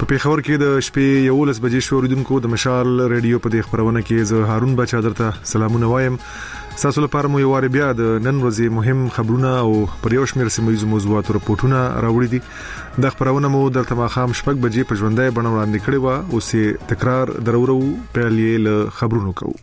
په پیښور کې د شپې 11 بجې شوریدونکو د مشال ریډیو په دې خبرونه کې زه هارون بچا درته سلامونه وایم. تاسو لپاره مو یو وار بیا د نن ورځې مهم خبرونه او پر یو شمېر سیمه موضوعاتو راپورټونه راوړي دي. د خبرونه مو درته ماخام شپږ بجې په ژوندۍ بڼه وړاندې کړي و او سه تکرار درورو پیلې له خبرونو کوو.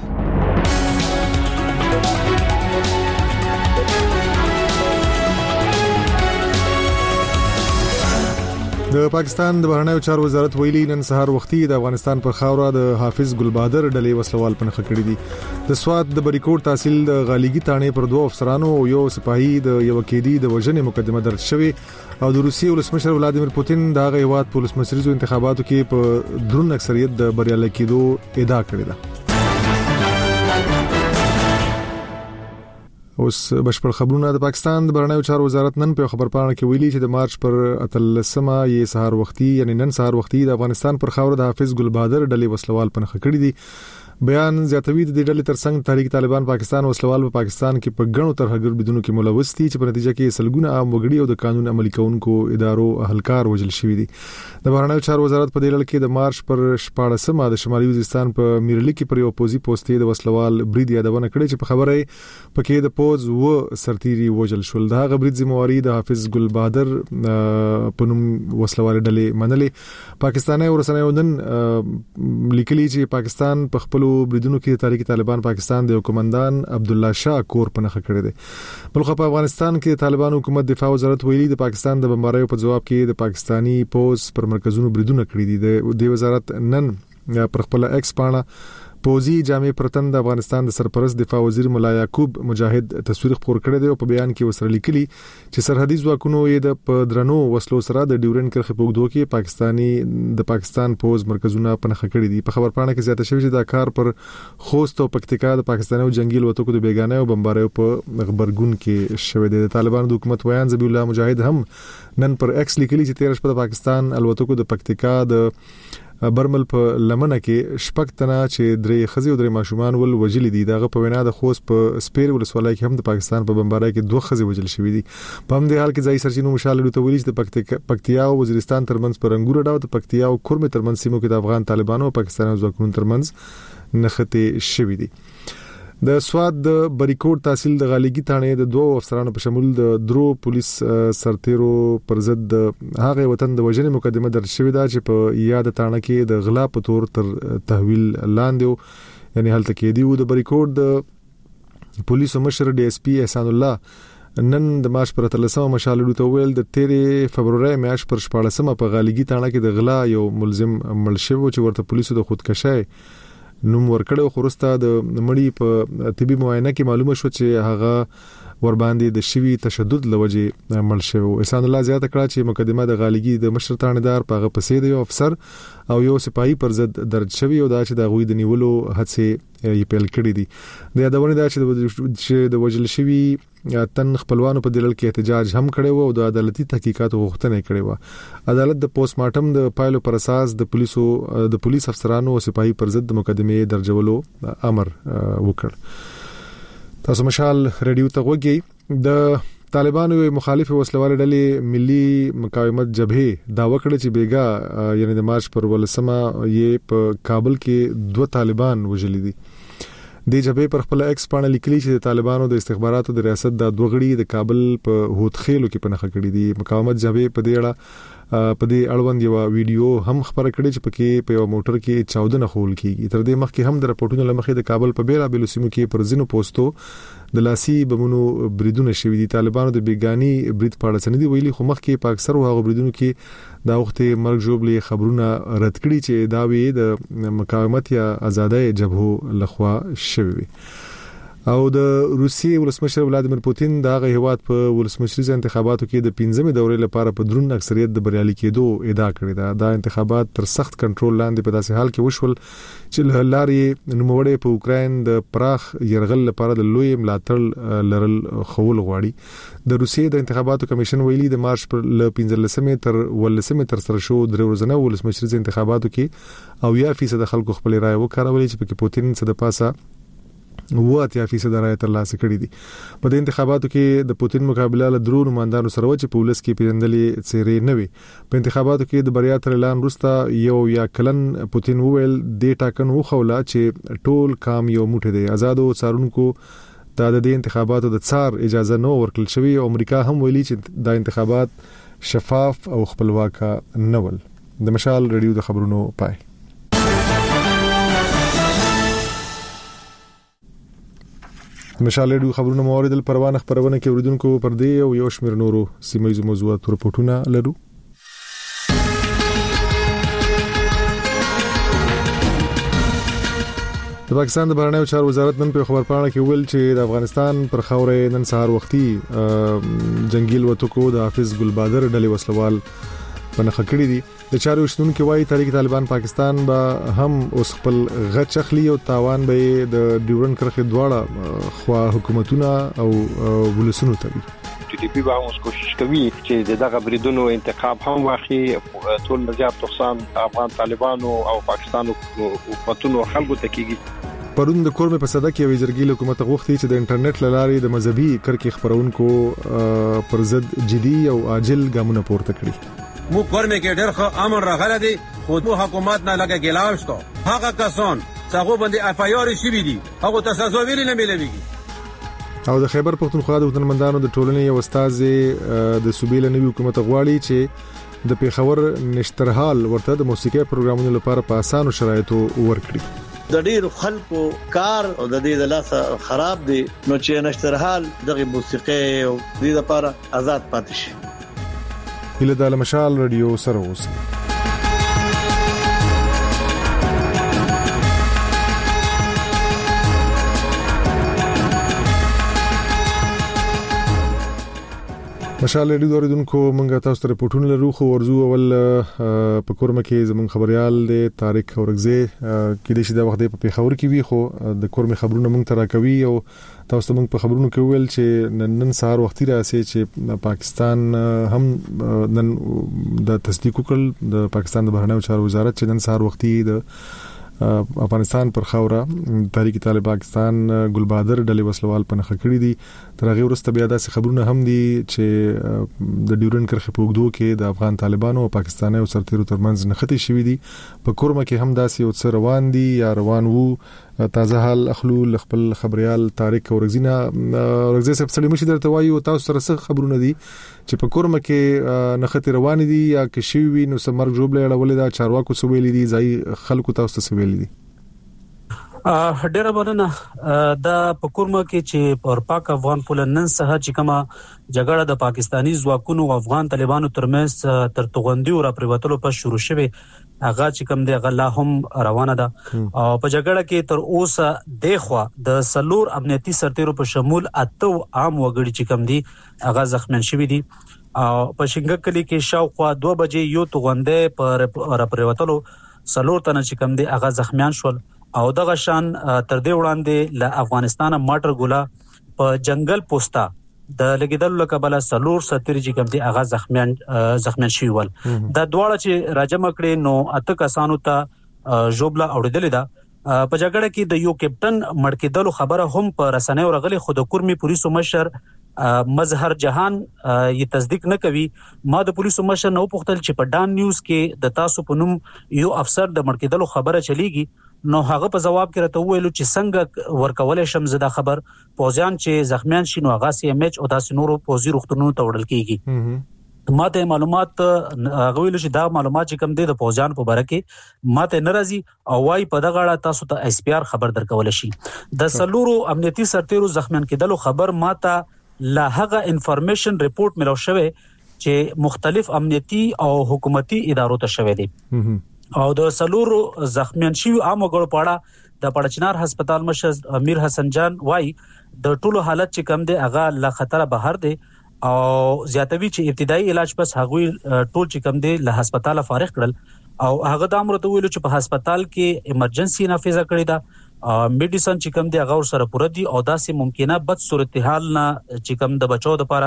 د پاکستان د بهرنیو چارو وزارت ویلي نن سهار وختي د افغانستان پر خاوره د حافظ ګلبادر ډلې وسلوال پنځه کړي دي. د سواد د بریکوټ تحصیل د غالیګي تانې پر دوه افسرانو او یو سپاهي د یو کېدی د وژنې مقدمه درج شوې او د روسیې ولسمشر ولادیمیر پوتین د هغه هیواد په ولسمشریزو انتخاباتو کې په درون اکثریت د بریالي کېدو ادعا کړې ده. اوس بشپړ خبرونه. د پاکستان د بهرنیو چارو وزارت نن په خبرپاڼه کې ویلي چې د مارچ پر 13مه یې سهار وختي یعنی نن سهار وختي د افغانستان پر خاوره د حافظ ګلبادر ډلې وسلوال پنځه کړي دي. بیان زیاتوي د ډلې ترڅنګ تحریک طالبان پاکستان وسلوال په پاکستان کې په غنو ترهګر بدونو کې ملوث دي چې په نتیجه کې سلګونه عام وګړي او د قانون عملي کوونکو ادارو اهلکار وژل شوي دي. د بهرنیو چارو وزارت په دې لړ کې د مارچ پر 14مه د شمالي وزیرستان په میرلی کې پر یو پوزي پوسټې د وسلوال برید یادونه کړې چې په خبره پکې د پوز و سرتيري وژل شول. دا غ برید ذمہواری د حافظ ګلبادر په نوم وسلوال ډلې منلې. پاکستاني ورسنیو نن لیکلي چې پاکستان په خپل بریدونو کې تحریک طالبان پاکستان د قومندان عبد الله شاه کور پنځه کړی دی. بلخو په افغانستان کې طالبان حکومت دفاع وزارت ویلي د پاکستان د بمباریو په جواب کې د پاکستانی پوز پر مرکزونو بریدونه کړی دي. د وزارت نن پر خپل ایکس پاڼه پوزي جامع پرتن د افغانستان د سرپرست دفاع وزیر مولا یعقوب مجاهد تصویر خبر کړی دی او په بیان کې وسره لیکلي چې سرحدي ځواکونو یې د پدرنو وسلو سره د ډیورن کرخه پوګدو کې د پاکستان پوز مرکزونه پنځه کړی دي. په خبرپاڼه کې زیاته شوی چې دا کار پر خوست او پکتیکا د پاکستاني جنگي الوتکو د بیگانه او بمباریو په خبرګون کې شوی دی. د طالبانو د حکومت ویان ذبیح الله مجاهد هم نن پر ایکس لیکلي چې 13 شپه د پاکستان الوتکو د پکتیکا د برمل په لمنه کې شپږ تنه چې درې خزي او درې ماشومان ول وجل دي. دغه په وینا د خوست په سپیر ولسوالۍ کې هم د پاکستان په بمبارۍ کې دوه خزي وجل شوې دي. په هم د حال کې ځای سرچینو مشال لته ویل چې د پکتیا او وزیرستان ترمنځ پر انګور ډاو د پکتیا او کورمه ترمنځ سیمو کې د افغان طالبانو او پاکستاني ځواکونو ترمنځ نښته شوې دي. د سواد د بریکوټ تحصیل د غالیګي تانې د دوه افسرانو په شمول د درو پولیس سرتیرو پر ضد هغه وطن د وژنې مقدمه درج شوې ده چې په یاد تانه کې د غلا په تور تر تحویل لاندې یعنی هلته کې دی. د بریکوټ د پولیسو مشر ډي اس پي احسان الله نن د مارچ پر 13مه مشالړو ته ویل د 13 فبرवरी میاشت پر 14مه په غالیګي تانه کې د غلا یو ملزم مړ شو چې ورته پولیسو د خودکشي نوم ورکړو. خورسته د مړی په طبي معاینه کې معلومه شو چې هغه ور باندې د شوی تشدد لوجه مړ شو. احسان الله زیاته کړه چې مقدمه د غالیګي د مشر تانیدار په هغه پسې د یو افسر او یو سپاهي پر ضد درج شوی او دا چې د غوی د نیولو هڅه یې پیل کړې دي. د یادونه دا چې د وجل شوی تن خپلوانو په دلیل کې احتجاج هم کړي او د عدالتي تحقیقات غوښتنه کړې و. عدالت د پوسټ مارټم د پایلو پر اساس د پولیس افسرانو او سپاهي پر ضد مقدمه درجولو امر وکړ. تاسو مشال ریډیو ته وګورئ. د طالبانو مخالف وسلوال ډلې ملي مقاومت جبهه دا وکړه چې بیګا یعنی د مارچ پر 18مه یې په کابل کې دوه طالبان وژل دي. د جبهه پر خپل ایکس پاڼه لیکلي چې د طالبانو د استخباراتو د ریاست د دوه غړي د کابل په هوتخیلو کې پنځه کړي دي. مقاومت جبهه په دې اړوند یو ویډیو هم خبره کړې چې پکې په یو موټر کې 14 خول کیږي. تر دې مخکې هم د راپورټونو لمخې د کابل په بیره بیلو سیمو کې پر ځینو پوسټو د لاسي بمونو بریدونه شوي دي. طالبانو د بیګانی برید په اړه سندې ویلي خو مخکې په اکثر هغه بریدونو کې دا وخت مرګ جوړلې خبرونه رد کړي چې دا وی د مقاومت یا آزادۍ جبهو لخوا شوی. او د روسیې ولسمشر ولادیمیر پوتین د هغه هیواد په ولسمشریزه انتخاباتو کې د 15مې دورې لپاره په درون اکثریت د بریالي کېدو ادعا کړې ده. دا انتخابات تر سخت کنټرول لاندې په داسې حال کې وشول چې لارې نوموړی په اوکراین د پراخ يرغل لپاره د لوی ملاتړ لرل خول غواړي. د روسیې د انتخاباتو کمیشن ویلي د مارچ پر 15مې تر 18مې تر سره شو درې ورځې ولسمشریزه انتخاباتو کې 90% خلکو خپل رائے وکړولې چې په پوتین څخه د پاسه 80% رائے ترلاسه کړې دي. په دې انتخاباتو کې د پوتین مقابله له درو نمائندانو سره و چې په ولس کې پیژندلې څېرې نه وي. په انتخاباتو کې د بریا تر اعلان وروسته یو یا کلن پوتین وویل د ټاکنو خوله چې ټول کام یو موټی دی. آزادو څارونکو ته د دې انتخاباتو د څار اجازه نه ورکړل شوې او امریکا هم ویلي چې د انتخابات شفاف او خپلواک نه ول. د مشال رادیو د خبرونو پای. مشال رادیو خبرونه موارد پروانه خبرونه کې اوریدونکو پر دی او یو شمیر نورو سیمایي موضوعات رپورټونه لرو. د پاکستان د بهرنیو چارو وزارت نن په خبرپاڼه کې ویل چې د افغانستان پر خاورې نن سهار وختي جنگیل وټکو د حافظ ګلبادر ډلې وسلوال پنځه کړی دي. د چارو شتونکو وايي تحریک طالبان پاکستان به هم اوس خپل غچ اخلي او تاوان به د ډیورن کرخه دواړه خوا حکومتونه او ولسونو ته وي. ټي ټي پی به اوس کوشش کوي چې دغه بریدونو انتقام هم واخلي. ټول نجات تخصان افغان طالبانو او پاکستان حکومتونو خلکو ته کیږي. پرون د کورمه په صدا کې وزیرګي حکومت غوښتي چې د انټرنیټ لارې د مذهبي کرکې خبرونکو پر ضد جدي او عاجل ګامونه پورته کړي. مو کورمه کې ډېر ښه امر راغلی دی خو مو حکومت نه لګه ګلاو شته. هغه کسان چې هغه باندې اف آی آر شي دي هغه تاسو ویلي نه ملويږي. او د خیبر پختونخوا د وطنمندانو د ټولنې یو استاد د صوبې له نوي حکومت غواړي چې د پیښور نشترحال ورته د موسیقي پروګرامونو لپاره په اسانو شرایطو ورکړي. د ډیرو خلکو کار او د دې د لاسه خراب دي نو چې نشترحال دغه موسیقي او د دې لپاره آزاد پاتې شي. هله د مشال رادیو سره اوسئ. مشال رادیو دوردونکو مونږه تاسو ته رپورټونه لرو خو ورزو اول په کورمه کې زمون خبريال د طارق اورغزي کې د شیدا وخت په پیښور کې وی خو د کورمه خبرونه مونږ ترا کوي او تاسو ته مونږ په خبرونو کې ویل چې نن سهار وختي راسي چې پاکستان هم نن د تصدیق وکړ د پاکستان د بهرنیو چارو وزارت چې نن سهار وختي د افغانستان پر خاوره تحریک طالب پاکستان ګلبادر ډلې وسلوال پنځه کړی دي. تر هغه وروسته بیا داسې خبرونه هم دي چې د ډیورن کرخه په وګړو کې د افغان طالبانو او پاکستاني او سرتیرو ترمنځ نښتې شوې دي. په کورمه کې هم داسې او څه روان دي یا روان وو. تازه حال اخلو خپل خبريال طارق اورغزینا اورغزي صاحب سړي مشي درته وایي او تاسو سره څه خبرونه دي چې په کورمه کې نښتې روان دي یا کې شي وي نو سمر جوړ لړولې دا چارواکو سویلې دي ځای خلکو تاسو ته سویلې دي. ډېر مننه. دا په کورمه کې چې پر پاک افغان پولنن سره چې کومه جګړه د پاکستانی ځواکونو او افغان طالبانو ترمنځ تر توغندي او راپریوتلو په شروع شوه هغه چې کوم دی هغه لا هم روانه ده. او په جګړه کې تر اوسه دغه د سلور امنیتي سرتیرو په شمول اته عام وګړي چې کوم دي هغه زخمیان شوي دي. او په شینګک کلی کې شاوخوا 2 بجې یو توغنده پر راپریوتلو سلور تنه چې کوم دي هغه زخمیان شول. او دغه شان تر دې وړاندې له افغانستان ماټر ګولا په جنگل پوسټا د لګیدل لکبل سلور ستر چې کوم دي هغه زخمیان شي ول. دا دواړه چې راجم کړي نو اته کسانو ته جوبلا اوریدل ده. په جګړه کې د یو کیپټن مړ کېدلو خبره هم په رسنیو راغلي خو د کورمي پولیسو مشر مظهر جهان یې تصدیق نه کوي. ما د پولیسو مشر نو پوښتل چې په ډان نیوز کې د تاسو په نوم یو افسر د مړ کېدلو خبره چلیږي نو هغه په جواب کې راته ویلو چې څنګه ورکول شم زدا خبر پوزیان چې زخمیان شي نو هغه سی ام ایچ او داسې نورو پوزي روختونو ته وړل کیږي. ماته معلومات هغه ویل چې دا معلومات چې کوم دي د پوزیان په باره کې ماته ناراضي او وايي په دغه اړه تاسو ته اس پی آر خبر درکول شي. د سلورو امنیتي سرتیرو زخمیان کېدلو خبر ماته لا هغه انفارمیشن ریپورت ملو شوه چې مختلف امنیتي او حکومتي ادارو ته شوه دي. او د سلورو زخمیان شوی عام وګړو په اړه د پړچنار هسپتال مشر امیر حسن جان وای د ټولو حالت چې کم دی هغه له خطر بهر دی او زیاتوي چې ابتدایي علاج پس هغه ټول چې کم دی له هسپتال فارغ کړل او هغه د امر ته ویلو چې په هسپتال کې ایمرجنسي نافذه کړې ده. میډیسن چې کم دی هغه سره پوره دي او داسې ممکنه بد صورتحال نه چې کم د بچو لپاره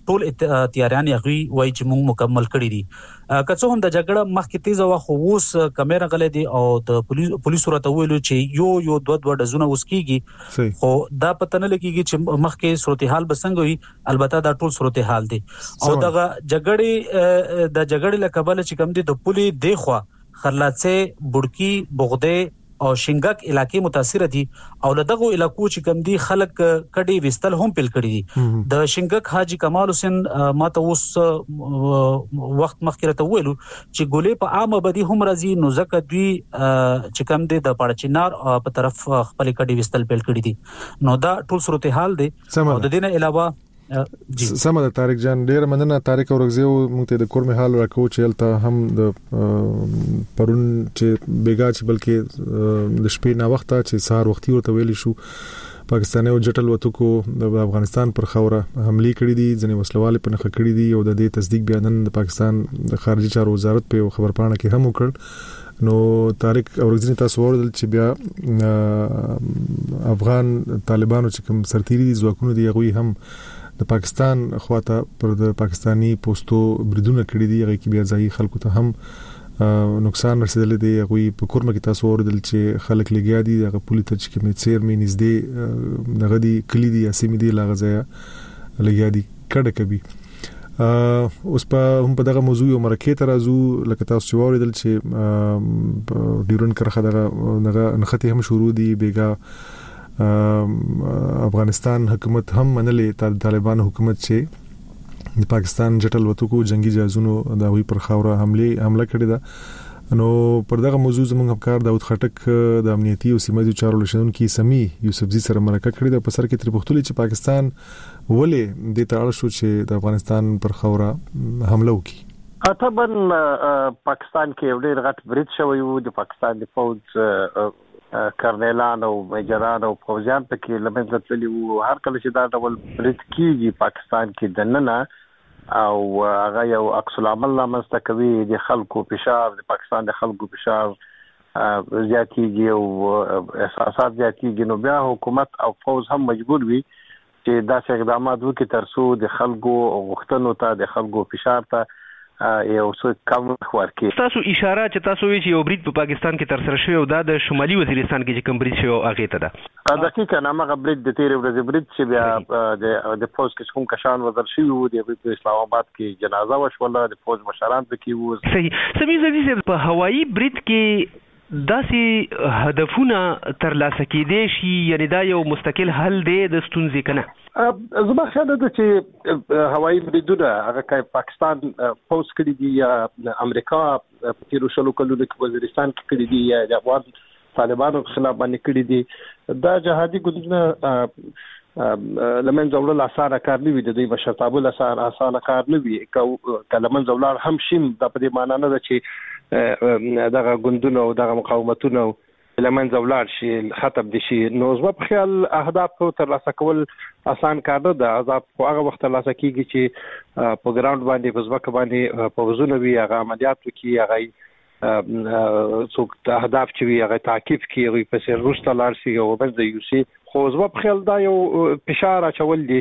ټول تیاریان غوي وای چې موږ مکمل کړی دي. که څه هم د جګړه مخکې تیزه وا خو اوس کیمرا غلې دي او د پولیسو راته ویلو چې یو دوه ډزونه اوس کیږي خو دا پته نه لګیږي چې مخکې صورتحال بسنګ وي. البته دا ټول صورتحال دي او دغه جګړې لکبل چې کم دي د پولي دیخوا خرلاڅه بډکی بغده او شنګک علاقې متاثر دي او لدغه علاقو چې کم دي خلک کډي وستل هم پیل کړی دي. د شنګک حاجی کمال حسین ماته اوس وخت مخکره ویلو چې ګولې په عامه بدی هم راځي نو زکه دوی چې کم دي د پړچینار په طرف خپل کډي وستل پیل کړی دي. نو دا ټول صورتحال دي او د دینه علاوه سم د طارق جان ډیر مننه. طارق اورغزیو موږ ته د کورمه حال راکو چې الته هم د پرون چې بیګا چې بلکې د شپې نا وخته چې سهار وختي ورته ویل شو پاکستاني او جټل وتکو د افغانستان پر خوره حمله کړې دي ځنې وسلواله په نخښه کړې دي او د دې تصدیق بیانن د پاکستان د خارجي چارو وزارت په خبر پاڼه کې هم وکړ. نو طارق اورغزی تاسو ورول چې بیا افغان طالبانو چې کوم سرتيري ځواکونه دي غوي هم د پاکستان خواته پر د پاکستانی پوسټو بریدونه کړی دي هغه کې بیا ځای خلکو ته هم نقصان رسیدلی دی. هغه په کورمه کې تاسو اوردل چې خلک لګیا دي هغه پولیس ته چې کوم چیر مې نږدې دغه دي کلی دي اسمه دي لاغزایا لګیا دي کډه کوي. اوس په دغه موضوع یو مرکه ترازو لکه تاسو اوردل چې ډیورن کرخه دغه نخته هم شروع دي بیګا افغانستان حکومت هم منلې طالبان حکومت چې د پاکستان جټل وتکو جنگي جهازونو د وی پر خوره حمله کړې ده. نو پر دغه موضوع زموږ همکار داود خټک د امنیتي او سیمایي چارو لشنونکو سمي یوسفزي سره مرکه کړې ده. په سر کې تر پختلې چې پاکستان ولې د تاړه شو چې د افغانستان پر خوره حمله وکړي. طبعا پاکستان کې ډېر غټ برید شوی وو. د پاکستان د فوج کرنیلان او میجران او فوجیان پکې لمنځه تللي وو. هر کله چې دا ډول برید کیږي پاکستان کې دننه او هغه یو عکس العمل لامسته کوي د خلکو فشار د پاکستان د خلکو فشار زیاتیږي او احساسات زیاتیږي. نو بیا حکومت او فوج هم مجبور وي چې داسې اقدامات وکړي ترڅو د خلکو غوښتنو ته د خلکو فشار ته یو څه کم ورکړي. تاسو اشاره چې تاسو وی چې یو برید په پاکستان کې تر سره شوی او دا د شمالي وزیرستان کې چې کوم برید شوی هغه ته ده دقیقاً هغه برید د تیر ورځې برید چې بیا د فوج کې کوم کشان وزر شوی وو د اسلام آباد کې جنازه وشوله د فوج مشران پکې وو. صحیح سمي زوی په هوایي برید کې داسې هدفونه ترلاسه کېدې شي یعنی دا یو مستقل حل دی د ستونزې کنه. زما خیال ده چې هوایي بریدونه هغه پاکستان فوج کړی دي یا امریکا په تیر شلو کلونو کې وزیرستان کې کړی دي یا د افغان طالبانو خلاف باندې کړی دي. دا جهادي ګوندونه لمن زولل اسانه کار نه وي د دې مشرتابه اسانه کار نه وي کلمن زولل هم شیم د په دې معنی نه ده چې دغه ګوندونه او دغه مقاومتونه لمن زولار شي ختم دي شي. نو زما په خیال اهداف تر لاسه کول آسان کار نه ده. عذاب خو هغه وخت لاسه کیږي چې په ګراوند باندې په ځمکه باندې په وزونه وي هغه عملیات وکړي هغه څوک اهداف چې وي هغه تعقیب کوي هغه په سر روسته لار شي او بس د یوسي خو زما په خیال دا یو فشار اچول دي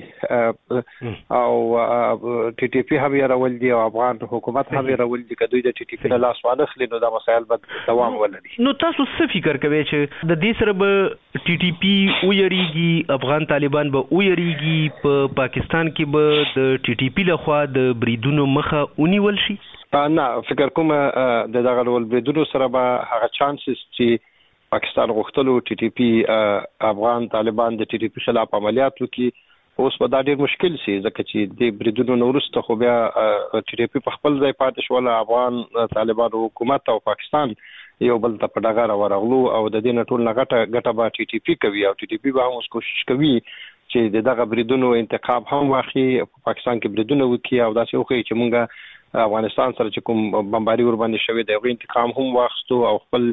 او ټي ټي پی هم راول دي او افغان حکومت هم راول دي کدوې د ټي ټي پی له لاس واخلي نو دا مسایل به دوام ولري. نو تاسو څه فکر کوئ چې د دې سره به ټي ټي پی ویریږي افغان طالبان به ویریږي په پاکستان کې به د ټي ټي پی لخوا د بریدونو مخه ونیول شي؟ نه فکر کوم د دغه ډول بریدونو سره به هغه چانسز چې پاکستان غوښتلو ټي ټي پی افغان طالبان د ټي ټي پی خلاف عملیات وکړي اوس په دا ډېر مشکل شي ځکه چې د بریدونو نورسته خو بیا ټي ټي پی په خپل ځای پاتې شو افغان طالبان حکومت او پاکستان یو بل ته په ډغره ورغلو او د دې ټول غټه به ټي ټي پی کوي او ټي ټي پی به هم کوشش کوي چې دغه بریدونو انتقام هم واخلي په پاکستان کې بریدونه وکړي او داسې وکړي چې مونږ افغانستان سره چې کوم بمباري ور باندې شوی دی هغه انتقام هم واخستو او خپل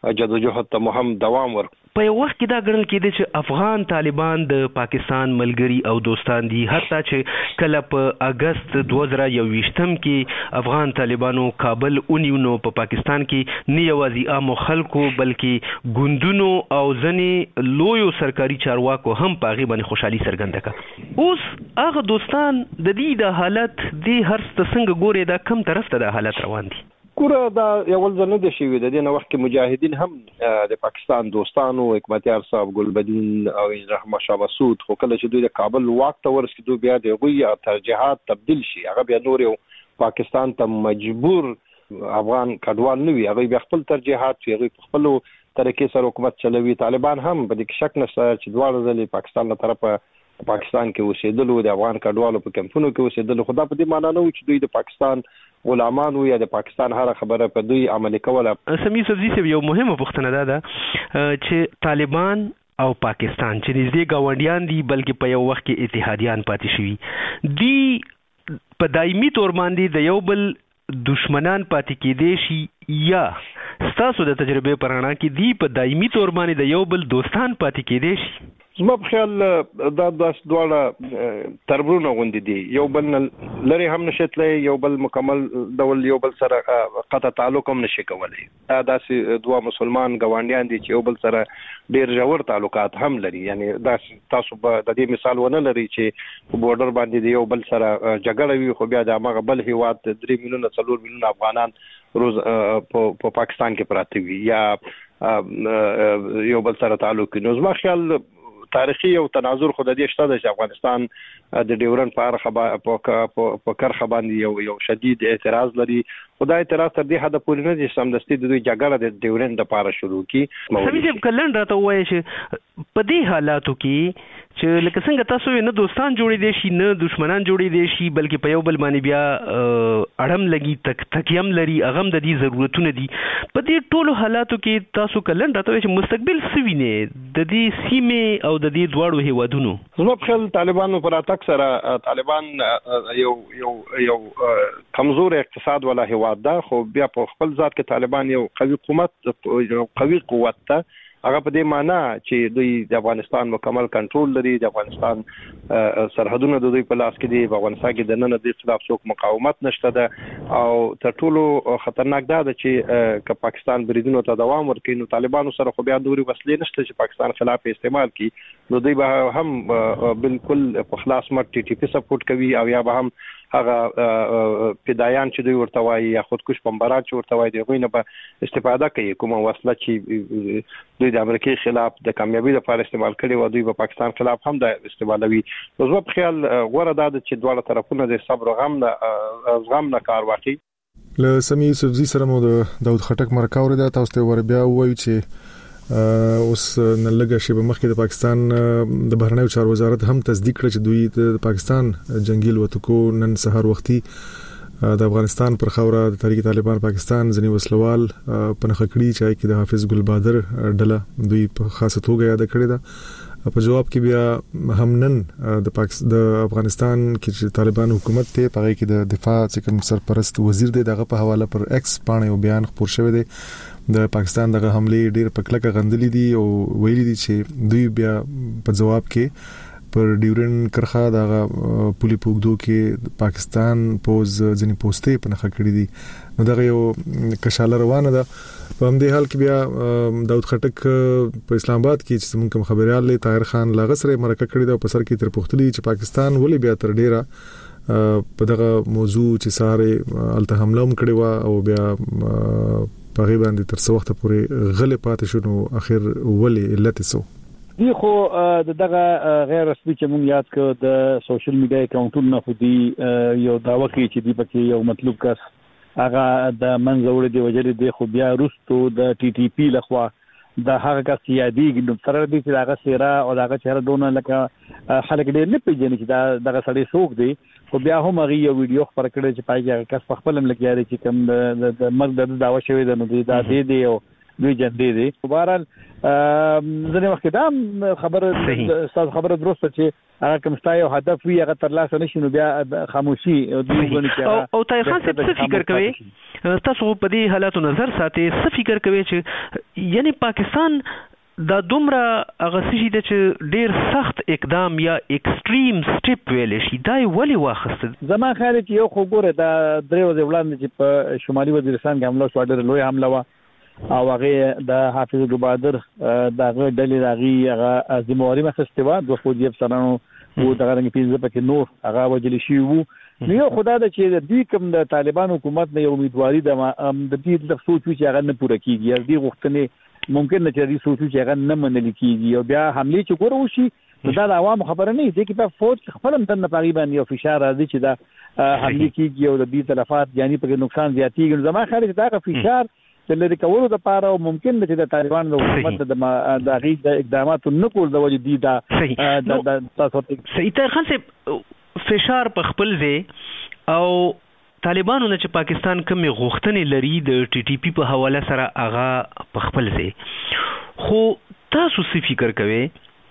جدوجہد ته مهم دوام ورکړو. په یو وخت کې دا ګڼل کېده چې افغان طالبان د پاکستان ملګري او دوستان دي، حتی چې کله په اگست 2021 کې افغان طالبانو کابل ونیو نو په پاکستان کې نه یوازې عام خلکو بلکې ګوندونو او ځینې لویو سرکاري چارواکو هم په هغې باندې خوشحالي څرګنده کړه. اوس هغه دوستان د دې د حالت دې هر څه څنګه ګوري، دا کم طرف ته دا حالت روان دي؟ ګوره دا یو ځل نه دی شوی، د دې نه وخت کې مجاهدین هم د پاکستان دوستانو حکمتیار صاحب، ګلبدین او رحمت شاه مسعود، خو کله چې دوی د کابل واک ته ورسېدو بیا د هغوی ترجیحات تبدیل شي، هغه بیا نور یو پاکستان ته مجبور افغان کډوال نه وي، هغه بیا خپل ترجیحات وي، هغه په خپلو طریقې سره حکومت چلوي. طالبان هم په دې کې شک نشته چې دواړه ځلې پاکستان له طرفه پاکستان کې اوسېدلو، د افغان کډوالو په کمپونو کې اوسېدلو، خو دا په دې معنا نه و چې دوی د پاکستان غلامان وي یا د پاکستان هر خبره په دوی عملي کوله. سمیع صاحب یو مهمه پوښتنه ده چې طالبان او پاکستان چې نږدې ګاونډیان دي بلکې په یو وخت کې اتحادیان پاتې شوي دي، په دایمي تور باندې د یو بل دشمنان پاتې کېدی شي یا ستاسو د تجربې په رڼا کې دی په دایمي تور باندې د یو بل دوستان پاتې کېدی شي؟ زما په خیال دا دواړه تربرونه غوندې دي، یو بل لري هم نشي تللی، یو بل مکمل ډول یو بل سره قطع تعلق هم نشي کولی. دا داسې دوه مسلمان ګاونډیان دي چې یو بل سره ډیر ژور تعلقات هم لري. یعنی دا تاسو به د دې مثال ونه لري چې په بورډر باندې د یو بل سره جګړه وي، خو بیا د هغه بل هیواد 3 میلیونه 4 میلیونه افغانان روز په پاکستان کې پراته وي یا یو بل سره تعلق. نو زما خیال تاریخي او تناظر خو د دې شته چې افغانستان د ډیورن په کرخه باندې یو شدید اعتراض لري، خو دا اعتراض تر دې حد پورې نه دي سمدستي د دوی جګړه د ډیورن لپاره شروع کی. سمیع صاحب کلن راته وایي چې په دې حالاتو کې چې لکه څنګه تاسو نه دوستان جوړې دي شي نه دشمنان جوړې دي شي، بلکې په یو بل باندې بیا اړم لګي تکیم لري، هغه د دې ضرورتونه دي. په دې ټولو حالاتو کې تاسو کلن راته وایي چې مستقبل څه ویني د دې سیمې او د دې دواړو هیوادونو؟ زما په خیال طالبانو پر اتک سره طالبان یو کمزور اقتصاد ولا هیواد ده، خو بیا په خپل ذات کې طالبان یو قوي حکومت، یو قوي قوت ده. هغه په دې معنی چې دوی د افغانستان مکمل کنټرول لري، د افغانستان سرحدونه د دوی په لاس کې دي، په افغانستان کې د نن د خلاف څوک مقاومت نشته ده، او تر ټولو خطرناک ده چې که پاکستان بریدونو ته دوام ورکړي نو طالبانو سره خو بیا نوري وسلې نشته چې پاکستان خلاف استعمال کړي، نو دوی به هم بالکل په خلاص مټ ټي ټي پی سپورټ کوي او یا به هم هغه فدایان چې دوی ورته وایي یا خودکش بمباران چې ورته وایي دوی نه به استفاده کوي، کومه وسله چې دوی د امریکای خلاف د کامیابی لپاره استعمال کړي او دوی په پاکستان خلاف هم د استعمالوي. نو زما په خیال غوړه ده چې دواړه طرفونه د صبر او غم نه کار واخلي. له سمیع صاحب سره مو د داود خټک مرکه ورده، تاسو ته ور بیا وایو چې اوس نن لږه شی به مخکې د پاکستان د بهرنیو چارو وزارت هم تصدیق کړ چې دوی د پاکستان جنگي الوتکو نن سهار وختي د افغانستان پر خاوره د تحریک طالبان پاکستان ځنی وسلوال پنځه کړي چې د حافظ ګل بادر ډله دوی په خاصه توګه یاد کړی دا. په جواب کې بیا هم نن د افغانستان کې چې طالبان حکومت ته پغې کې د دفاع څخه سرپرست وزیر دی دغه په حواله پر ایکس باندې یو بیان خبر شوی دی. د پاکستان دغه حمله ډیر په کلکه غندلې دي او ویلي دي چې دوی بیا په جواب کې پر ډیورن کرخه دغه پولی پوګدو کې پاکستان پوز ځنی پوسټې په نخښه کړې دي. نو دغه یو کشاله روانه ده. په همدې حال کې بیا داود خټک په اسلام آباد کې چې موږ خبريال طاهر خان لاغسره مرکه کړې ده او په سر کې تر پوښتلې چې پاکستان ولې بیا تر ډیره په دغه موضوع چې ساره الته حمله هم کړې و او بیا په غیبه باندې تر څو وخت پورې غلې پاتې شو، نو اخر ولې علت سو دی خو دغه غیر رسمي چې مونږ یاد کړو د سوشل میډیا اکاونټونو خو دی یو داوا کوي چې دی پکې یو مطلوب کس هغه د منځوړ دی وجري دی، خو بیا روستو د ټي ټي پی لخوا د هغه کس یادېږي نو تر دې چې هغه سیرا او هغه چهره دونه لکه خلک ډېر نه پیژني چې دغه سړی څوک دی، خو بیا هم هغه یو ویډیو خبر کړی چې پای کې هغه کس په خپل ملک یاري چې کوم د مرګ د دعوا شوی د نو دا دی او دوی جندې دي. بهرحال ځنې وخت دا خبره درسته چې هغه کوم ستایو هدف وي هغه ترلاسه نشي نو بیا خاموشي دوی غوڼه کوي. او طاهر خان صاحب څه فکر کوي تاسو په دې حالاتو نظر ساتي څه فکر کوي چې یعنی پاکستان دا دومره هغه شي چې ډیر سخت اقدام یا ایکستریم سټیپ ویل شي دا ولی واخست؟ زما خیال چې یو خو ګوره دا درې ورځې وړاندې چې په شمالي وزیرستان کې حمله شو ډېر لوی حمله و او هغه د حافظ ګلبادر دغه ډلې هغه ذمہواری مخسته و د فوجي افسرانو او دغه رنګ پیځه پکې نور هغه وجل شي وو. نو خدای د چې د کوم د طالبان حکومت نه امیدواري د دې د سوچ چې هغه نه پوره کیږي د غوښتنې ممکن نه چې دې سوچ چې هغه نه منل کیږي او بیا حمله چې ګورو شي دا د عوام خبره نه دي چې په فوج خپل هم تن تقریبا یو فشار راځي چې دا حمله کیږي او د دې تلفات یعنی په نقصان زیاتیږي. زما خیال چې دا فشار د لری کولو د پاره او ممکن ده چې د طالبان د حکومت د غي د اقداماتو نه کول د وجې دي دا تاسو ته سید خان صاحب فشار په خپل ځای او طالبانو نه چې پاکستان کوم غوښتنې لري د ټي ټي پی په حواله سره هغه په خپل ځای خو تاسو څه فکر کوئ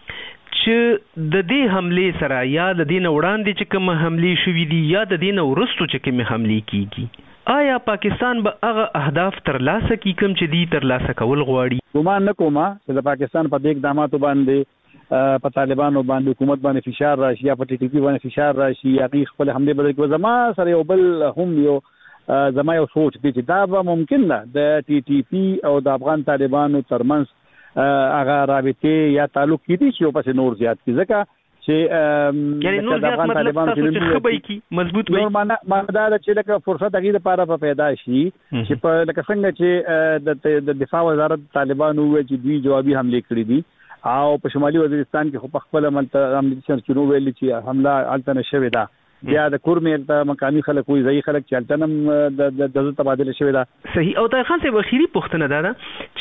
چې د دې حمله سره یا د دې وړاندې چې کوم حمله شوې دي یا د دې ورستو چې کوم حمله کیږي آیا پاکستان به هغه اهداف ترلاسه کی کوم چې دی ترلاسه کول غواړي؟ ګومان نه کوم چې د پاکستان په دې اقداماتو باندې په طالبانو باندې حکومت باندې فشار راشي یا په ټي ټي پی باندې فشار راشي یا خپل حمله بدل کوي. زما سره یو بل هم یو زما یو سوچ دی چې دا به ممکن نه د ټي ټي پی او د افغان طالبانو ترمنځ هغه رابطه یا تعلق کیدی چې په نور زیات کی ځکه چې یعنی نور زیات مطلب تاسو چې خبري کی مضبوط وي معنا دا چې لکه فرصت هغه لپاره پیدا شي چې په لکه څنګه چې د دفاع وزارت طالبانو چې دوی جوابي حمله کړې دي او په شمالي وزیرستان کې خو په خپل عملي سرچینو ویل چې حمله التنه شوې ده بیا د کورمې د مقامي خلک وي ځای خلک چې التنم د تبادله شوې ده. صحیح. او طاهر خان صاحب اخیری پوښتنه ده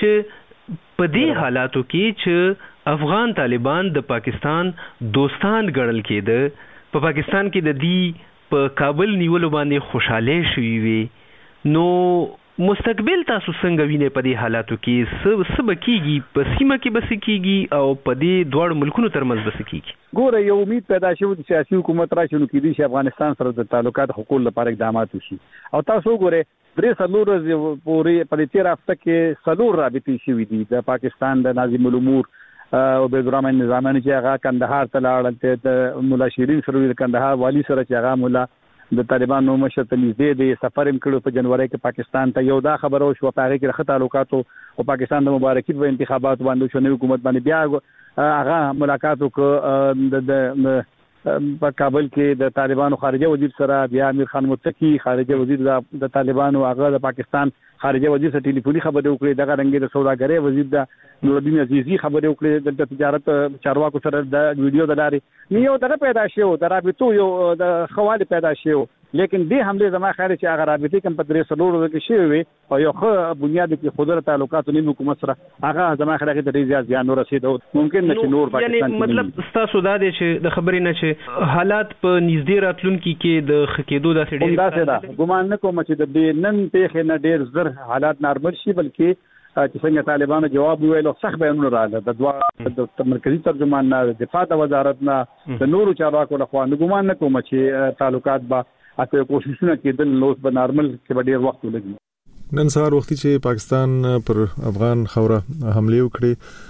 چې په دې حالاتو کې چې افغان طالبان د پاکستان دوستان ګڼل کېده په پاکستان کې د دې په کابل نیولو باندې خوشاله شوي وي نو مستقبل تاسو څنګه وینئ په دې حالاتو کې څه به کیږي په سیمه کې به څه کیږي او په دې دواړو ملکونو ترمنځ به څه کیږي؟ ګوره یو امید پیدا شوی چې سیاسي حکومت راشي نو کېدای شي افغانستان سره د تعلقات حقوق لپاره اقدامات وشي او تاسو ګوره درې څلور پورې په دې تیر هفته کې څلور رابطې شوې دي د پاکستان د ناظم الامور او عبدالرحمن نظامی چې هغه کندهار ته لاړل ته مولا شیرین سره د کندهار والی سره چې هغه مولا د طالبانو مشر ته نږدې دی سفر هم کړو په جنوري کې پاکستان ته یو دا خبره شو په هغه کې د تعلقاتو او پاکستان د مبارکي په انتخابات باندې شو نو حکومت باندې بیا هغه ملاقات وکړ د په کابل کې د طالبانو خارجه وزیر سره بیا امیر خان متقی خارجه وزیر د طالبانو هغه د پاکستان خارجه وزیر سره ټلیفوني خبرې وکړې دغه رنګ د سوداګرۍ وزیر د نورالدین عزیزی خبرې وکړې د تجارت چارواکو سره د ویډیو د لارې یو دغه پیدا شو د رابطو یو د خواله پیدا شو لیکن دې حمله زما خیال چې هغه رابطې کوم په درې سلوړو کې شوی وي او یو ښه بنیاد کې خودره تعلقات نیم حکومت سره هغه زما خیال کې د ډیر زیات نور رسید ممکن نه چې نور پاکستان یعنی مطلب تاسو دا دی چې د خبرې نه چې حالات په نږدې راتلونکي کې د خکېدو داسې ډیر همداسې ده ګومان نه کوم چې د دې نن پیښې نه ډیر زر حالات نارمل شي بلکې چې څنګه طالبانو جواب ویلو سخت بیانونه راغله د دوا د مرکزی ترجمان نه دفاع د وزارت نه د نورو چارواکو لخوا ګومان نه کوم چې تعلقات به اته کوششونه کېدل نوس به نارمل کې به ډیر وخت ولګي. نن سهار وختي چې پاکستان پر افغان خوره حمله وکړي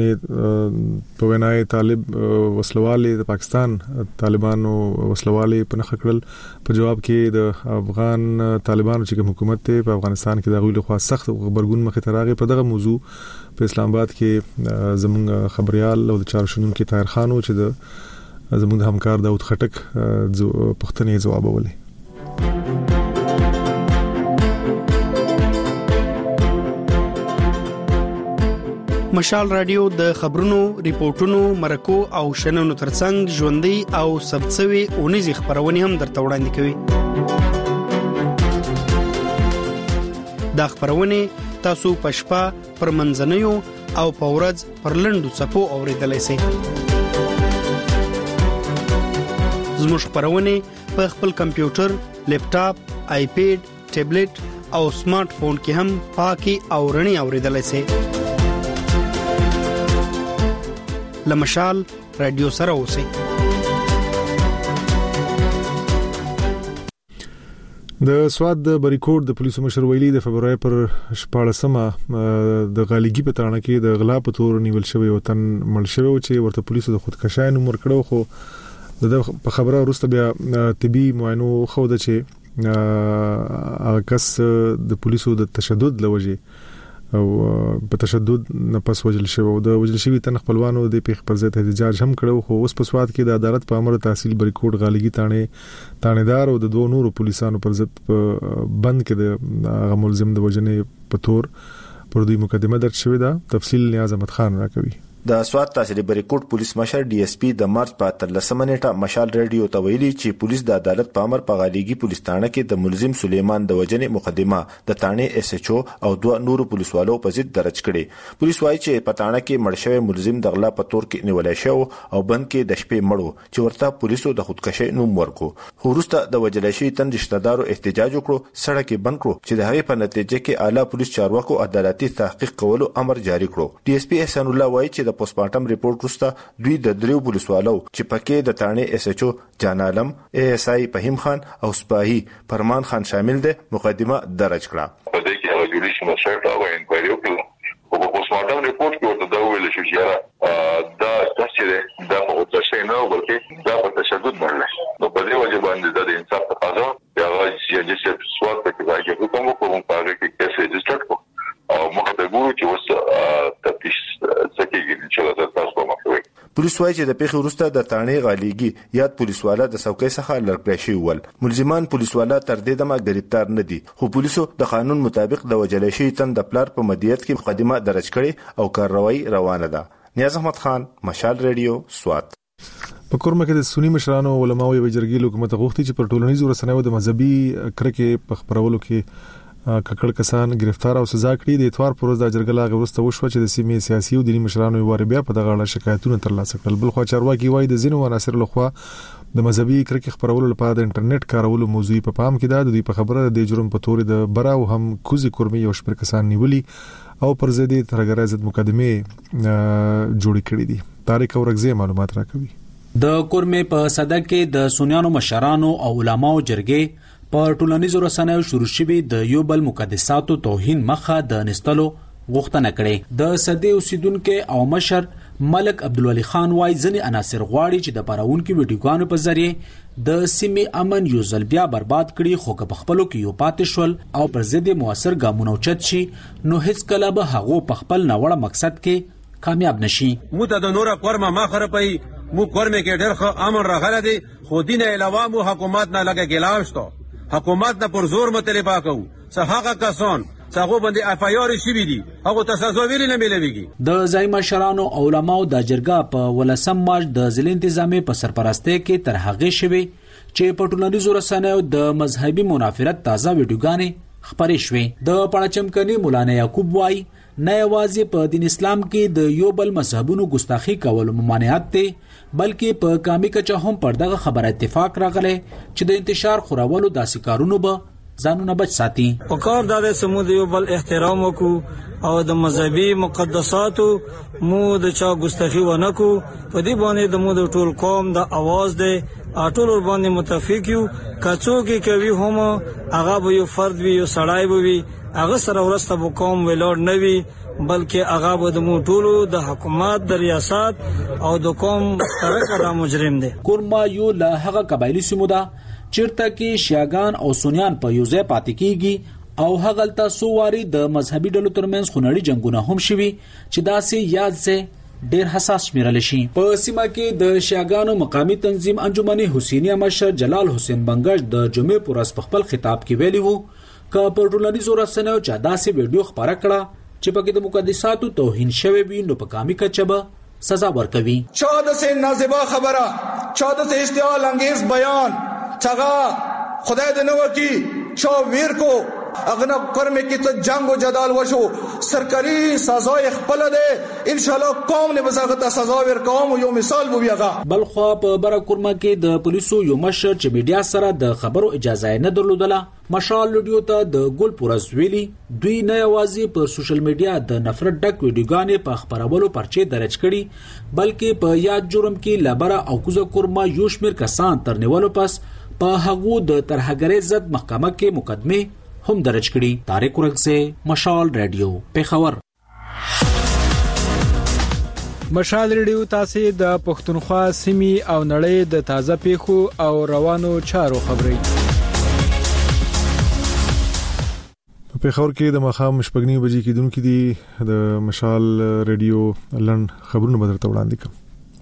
ځنې په وینای طالب وسلوالي د پاکستان طالبانو وسلوالي په نخ کړل په جواب کې د افغان طالبانو چې حکومت ته په افغانستان کې د غوښتنې لخوا سخت خبرګون مخې ته راغی. په دغه موضوع په اسلام آباد کې زموږ خبريال او د چارشنونکو طاهر خان چې د زموږ همکار داود خټک پښتنې جواب ولې مشال رادیو د خبرونو ریپورتونو مرکو او شننو ترڅنګ ژوندۍ او سبڅوي اونیزي خبرونه هم درته وړاندې کوي. دا خبرونه تاسو پښپا پر منځنیو او پورز پر لندو صفو اوریدلای شئ. زموږ خبرونه په خپل کمپیوټر، لیپټاپ، آیپیډ، ټابلیټ او سمارټ فون کې هم پاکي او رڼي اوریدلای شئ. لمشال رادیو سره اوسئ. د سواد د بریکوټ د پولیسو مشر ویلي د فبراير پر 14مه د غالګي په تړاو کې د غلا په تور نیول شوی وطن مړ شوی چې ورته پولیسو د خودکشي نوم ورکړو، خو د خبره وروسته بیا طبي معاینو خو د چې هغه کس د پولیسو د تشدد لوجه او په تشدد نه پس وجل شوی او د وجل شوی تن خپلوانو د پیښ پر ضد احتجاج هم کړو، خو اوس په سواد کې د عدالت په امر تحصیل بریکوټ غالګي تانیدار او د دوه نورو پولیسانو پر ضد بند کې د ملزم د وجنې په تور پر دوی مقدمه درج شوې ده. تفصیل نیاز احمد خان راکوي. د سواد تحصیل بریکوټ پولیس مشر ډي اس پی د مارچ په 13 نیټه مشال ریډیو ته ویلي چې پولیس د عدالت په امر په غالګي پولیس تانه کې د ملزم سلیمان د وجنې مقدمه د تانه اس ایچ او او دوه نورو پولیسوالو په ضد درج کړي. پولیس وايي چې په تانه کې مړ شوی ملزم د غلا په تور کې نیولای شو او بند کې د شپې مړو چې ورته پولیسو د خودکشي نوم ورکو. وروسته د وجلای شوی تن رشتہدارو احتجاج وکړو، سړک بند کړو چې د هغې په نتیجه کې اعلی پولیس چارواکو عدالتي تحقیق کولو امر جاری کړو. ډي اس پی احسان الله وايي چې د پوسټمارټم ریپورت وروسته دوی د دریو پولیسوالو چې پکې د تانه اس ایچ او جان عالم اے اس آی فهیم خان او سپاهی فرمان خان شامل دي مقدمه درج کړه. په دې کې ریګولیشن سرټ او انکوایری وکړو او په پوسټمارټم ریپورت کې ورته دا ویل شو چې دا چې دا په اوسه نه بلکې دا په تشدد باندې نو په دې وجه باندې د انصاف تقاضا یا چې سواد په کې راځي کوم پاره کې کیسه رجسټر کو او موږ ته ګورو چې اوس تفتیش سکیږي چې تاسو کومه کوي. پولیس وايي چې د پیښې وروسته د تانه غالګي یاد پولیسوالا د څوکۍ څخه لړکړی شوی ول. ملزمان پولیسوالا تر دې دمه گرفتار نه دي، خو پولیسو د قانون مطابق د وجلې شوی تن د پلار په مدیریت کې مقدمه درج کړي او کارروایی روانه ده. نیاز احمد خان، مشال ریډیو، سوات. په کورمه کې د سنی مشرانو علماو یو جرګې حکومت غوښتي چې پر ټولنیزو رسنیو د مذهبي کرکې په خبرولو کې ککړ کسان گرفتار او سزا کړي. د اتوار پر ورځ د جرګې لاغ ورسته وشو چې د سیمې سیاسي او دینی مشرانو یې بیا په دغه اړه شکایتونه ترلاسه کړل. بل خو چارواکي وایي د ځینو عناصر لخوا د مذهبي کرکې خبرولو لپاره د انټرنیټ کارولو موضوع په پام کې ده. د دوی په خبره د جرم په تور د برا او هم کوزي کورمي یو شمېر کسان نیولي او پر ضد ترګرای ضد مقدمه جوړ کړي دي. طارق اورغزي معلومات راکوي. د کورمي په صدر کې د سنیانو مشرانو او علماو جرګې په ټولنیزو رسنیو شروع شوی د یو بل مقدساتو توهین مخه د نستلو غوښتنه کړې. د صدې اوسیدونکو او مشر ملک عبدالولي خان وايي ځنې عناصر غواړي چې د پراونکو ویډیوګانو په ذریعه د سیمې امن یو ځل بیا برباد کړي، خو که په خپلو کې یو پاتې شول او پر ضد موثر ګامونه اوچت شي نو هیڅ کله به هغه په خپل ناوړه مقصد کې کامیاب نشي. مو ته د نور قرمه ما خرپای مو کورمه کې ډېر ښه امن راغله دي، خو دین علاوه مو حکومت نه لګه ګلاوشتو حکومت نه پر زور مطالبه کوو څه هغه کسان څنګه باندې اف آی آر شي دي هغه تاسو ویل نه ملويږي. د ځای مشرانو او علماو د جرګه په ولسم مارچ د ضلع انتظامی په سرپرستی کې تر هغه شوی چې په ټولنیزو رسنیو د مذهبي منافرت تازه ویډیوګانې خبرې شوې. د پړچمکني مولانا یعقوب وای نه یوازې په دین اسلام کې د یو بل مذهبونو ګستاخی کول ممانعت دی، بلکې په کامي کچه هم پر دغه خبره اتفاق راغلی چې د انتشار خورولو داسې کارونو به ځانونه بچ ساتي. په کار د سمو د یو بل احترام وکړو او د مذهبي مقدساتو مو د چا ګستاخی ونه کو. په دې باندې د مو د ټول قوم د आवाज دی ټول باندې متفق یو. کڅو کې کوي هم هغه به یو فرد وي، یو سړی وي، هغه سره ورسته به قوم ویلوړ نه وي، بلکې هغه به د مو ټولو د حکومت د ریاست او د قوم سره د مجرم دی. کورما یو له هغه قبایلی سیمو ده چیرته کې شیعاګان او سنیان په یو ځای پاتې کیږي او هغه تاسو واري د مذهبي ډلو ترمنځ خونړي جنگونه هم شوي چې داسې یاد سه ډیر حساس شمیرل شي. په سیمه کې د شیعاګانو مقامی تنظیم انجمن حسینیه مشر جلال حسین بنگش د جمعې پر ورځ په خپل خطاب کې ویلي وو ک په ټولنیزو رسنیو چې داسې ویډیو خبره کړه چې پکې د مقدساتو توهین شوی وي نو په کامي کچبه سزا ورکوي. چا د سه نازبا خبره، چا د سه اشتعال انگیز بیان څنګه خدای دې نو کی چا ویر کو اغنه کرمه کې ته جنگ او جدال وشو سرکاري سزا خپل ده ان شاء الله قوم له وزارت سزا ورکوم یو مثال وو بیاغه بل خو په برکورمه کې د پولیسو یو مشر چې میډیا سره د خبرو اجازه نه درلودله مشال ویډیو ته د ګول پورس ویلي دوی نه یوازې په سوشل میډیا د نفرت ډک ویډیوګانې په خبرولو پرچې درج کړي بلکې په یاد جرم کې لبره او کوزه کورما یو شمیر کسان تر نیولو پس په هغو د ترهګرۍ ضد محکمه کې مقدمه هم درج کړي. طارق ورغزه مشال رادیو پیښور. مشال ریډیو تاسو د پښتونخوا سیمې او نړۍ د تازه پیښو او روانو چارو خبري په پیښور کې د مخام شپږنی بجې کېدونکې دي د مشال ریډیو لن خبرونه بدرته وړاندې کوم.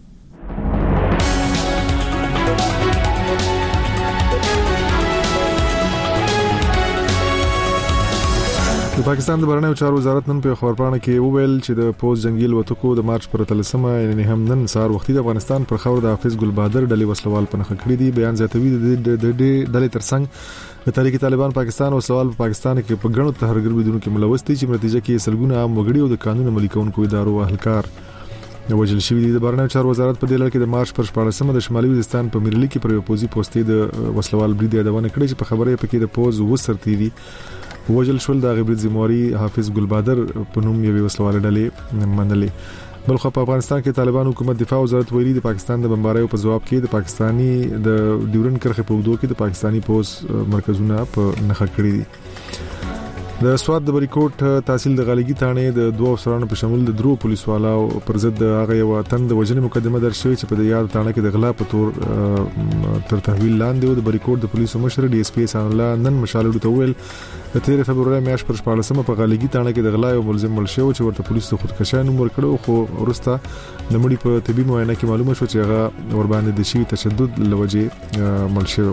د پاکستان د بهرنیو چارو وزارت نن په خبرپاڼه کې وویل چې د پوز جنگي الوتکو د مارچ پر 13مه یعنی هم نن سهار وختي د افغانستان پر خاور د حافظ ګل بهادر ډلې وسلوال پنځه کړی دي. بیان زیاتوي د ډلې ترڅنګ د تحریک طالبان پاکستان او سوال په پاکستان کې په غنو تهرګر بدون کې ملوث دي چې نتیجه کې سلګونه عام وګړي او د قانون عملي کوونکو ادارو اهلکار وجل شوی دي. د بهرنیو چارو وزارت په دې لړ کې د مارچ پر 14مه د شمالي وزیرستان په میرلی کې پر یو پوزي پوسټي د وسلوال برید یادونه کړې چې په خبره پکې د پوز وسرتيري وجل شول د غبرت زموري حافظ ګل بهادر په نوم یو وسلوال ډلې منلې. بل خو په افغانستان کې طالبان حکومت دفاع وزارت ویلي د پاکستان د بمباریو په جواب کې د پاکستانی د ډیورن کرخه په ودو کې د پاکستانی پوز مرکزونه په نخښه کړی دي. د سواد د بریکوټ تحصیل د غالګي تانه د دوه افسرانو په شمول د درو پولیسوالو پر ضد هغه یو تند وجنې مقدمه درج شوې چې په یاد تانه کې د غلا په تور تر تحویل لاندې د بریکوټ د پولیسو مشر ډي اس پي سان الله نن مشالو ته ویل د 13 فبرवरी میاشت پر 14مه په غالګي تانه کې د غلا یو ملزم مل شو چې ورته پولیسو خودکشي نوم ورکړو خو ورسته د مړي په طبي معاینه کې معلومه شو چې هغه ور باندې د شي تشدد لوجه مل شو.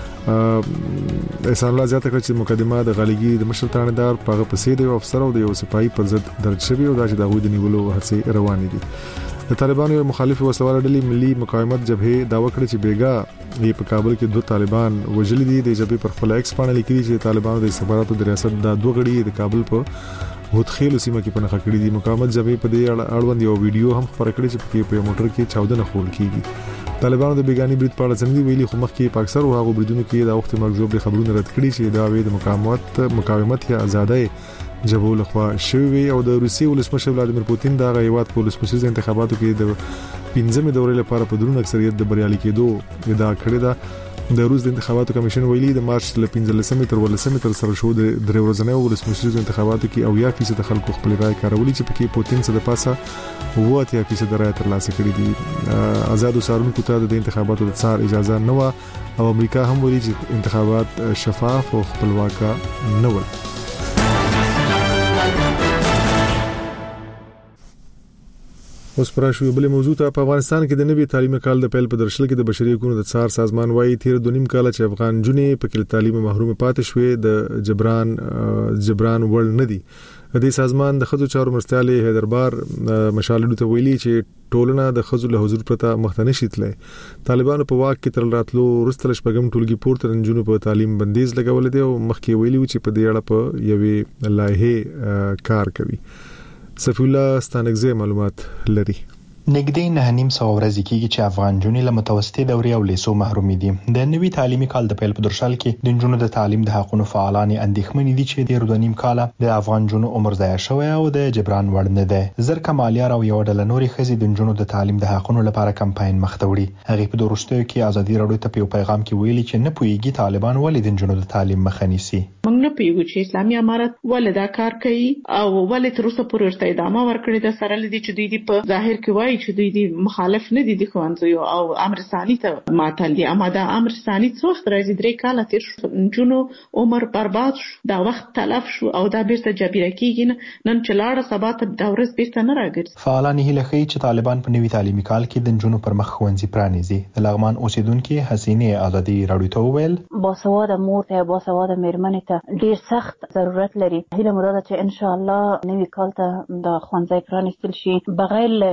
احسان الله زیاته کړ چې مقدمه د غالګي د مشر تانیدار په پسې د افسر او د یو سپایي پر ضد درج شوی او دا چې د غوډ نیولو هڅې روانې دي. د طالبانو یو مخالف وسلوال ډلې ملي مقاومت جبهه داوا کړی چې بیګا یې په کابل کې دوه طالبان وژل دي. د جبهه پر خپل ایکس باندې لیکلي چې طالبانو د استخباراتو د ریاست د دوه غړي د کابل په هوتخیل سیمه کې پنځه کړی دي. مقاومت جبهه په دې اړوند یو ویډیو هم خبر کړی چې په موټر کې 14 خول کیږي. طالبانو د بیگانی برید په اړه څنګه ویلي خو مخکې په اکثر هغه بریدونو کې د وخت مرجوب خبرونه رد کړي چې دا وی د مقاومت یا آزادۍ جبهه لخوا شوی او د روسي ولسمشر ولادیمیر پوتین د غیوات په ولسمشر انتخاباتو کې د 15مې دورې لپاره په درون اکثریت د بریالي کېدو ادعا کړې ده. د روس د انتخاباتو کمیشن ویلي د مارچ ل 15مې تر 18مې تر سره شو د درې ورځې ولسمشر انتخاباتو کې او 10% خلکو خپل رائے کارولي چې پکې پوتین څخه د پاسه 10% رائے ترلاسه کړې دي. آزادو سارونکو ته د انتخاباتو د څار اجازه نه و او امریکا هم ویلي چې انتخابات شفاف او خپلواک نه ول. اوس پراشو بل موضوع ته په افغانستان کې د نوي تعلیمي کال د پیل په درشل کې د بشري حقوقو د څار سازمان وايي تیر 2.5 کال چې افغان جنې په کلی تعلیم محروم پاتې شوې د جبران وړ نه دي. د سازمان د خځو چارو مرستيالي حیدربار مشالډو ته ویلي چې ټولنه د خځو له حضور پرته مخته نشي تللی. طالبانو په واک کې تر راتلو ورستل شپږم ټولګي پورته نجونو په تعلیم بندیز لګول دي او مخکې ویلي چې په دې اړه په یوې لایحه کار کوي. صفی الله ستانګزه معلومات لري. نږدې 9.5 ورځې کېږي چې افغان جنې له متوسطې دورې او لیسو محروم دي. د نوي تعلیمي کال د پیل په درشل کې د جنونو د تعلیم د حقوقو فعالان اندېښمن دي چې د 2.5 کال د افغان جنونو عمر ضایع شوی او د جبران وړ نه دی. زر کمالیار او یو ډله نوري خزي د جنونو د تعلیم د حقوقو لپاره کمپاین مخته وړي. هغه په دروستیو کې ازادي راډیو ته په پیغام کې ویلي چې نه پويږي طالبان ولې د جنونو د تعلیم مخه نیسي. موږ نه پوهیږو چې اسلامي امارت ولې دا کار کوي او ولې تر اوسه پورې ورته ادامه ورکړې ده سره لدی چې دوی په ظاهر کې وایي چې دوی مخالف نه دي د ښوونځیو او امر ثاني ته ماتل دي. اما دا امر ثاني څو وخت راځي 3 کاله تیر شو جنو عمر برباد شو دا وخت تلف شو او دا بیرته جبیره کیږي نن چې لاړه سبا ته دا ورځ بیرته نه راګرځي. فعالان هیله کوي چې طالبان په نوي تعلیمي کال کې د جنونو پر مخ ښوونځي پرانیزي. د لغمان اوسیدونکو حسینه ازادي راډیو ته وویل باسواده مور ته باسواده مېرمنې ته ډیر سخت ضرورت لري. هیله مو ده چې ان شاء الله نوي کال ته د ښوونځي پرانیستل شي بغیر له جنونو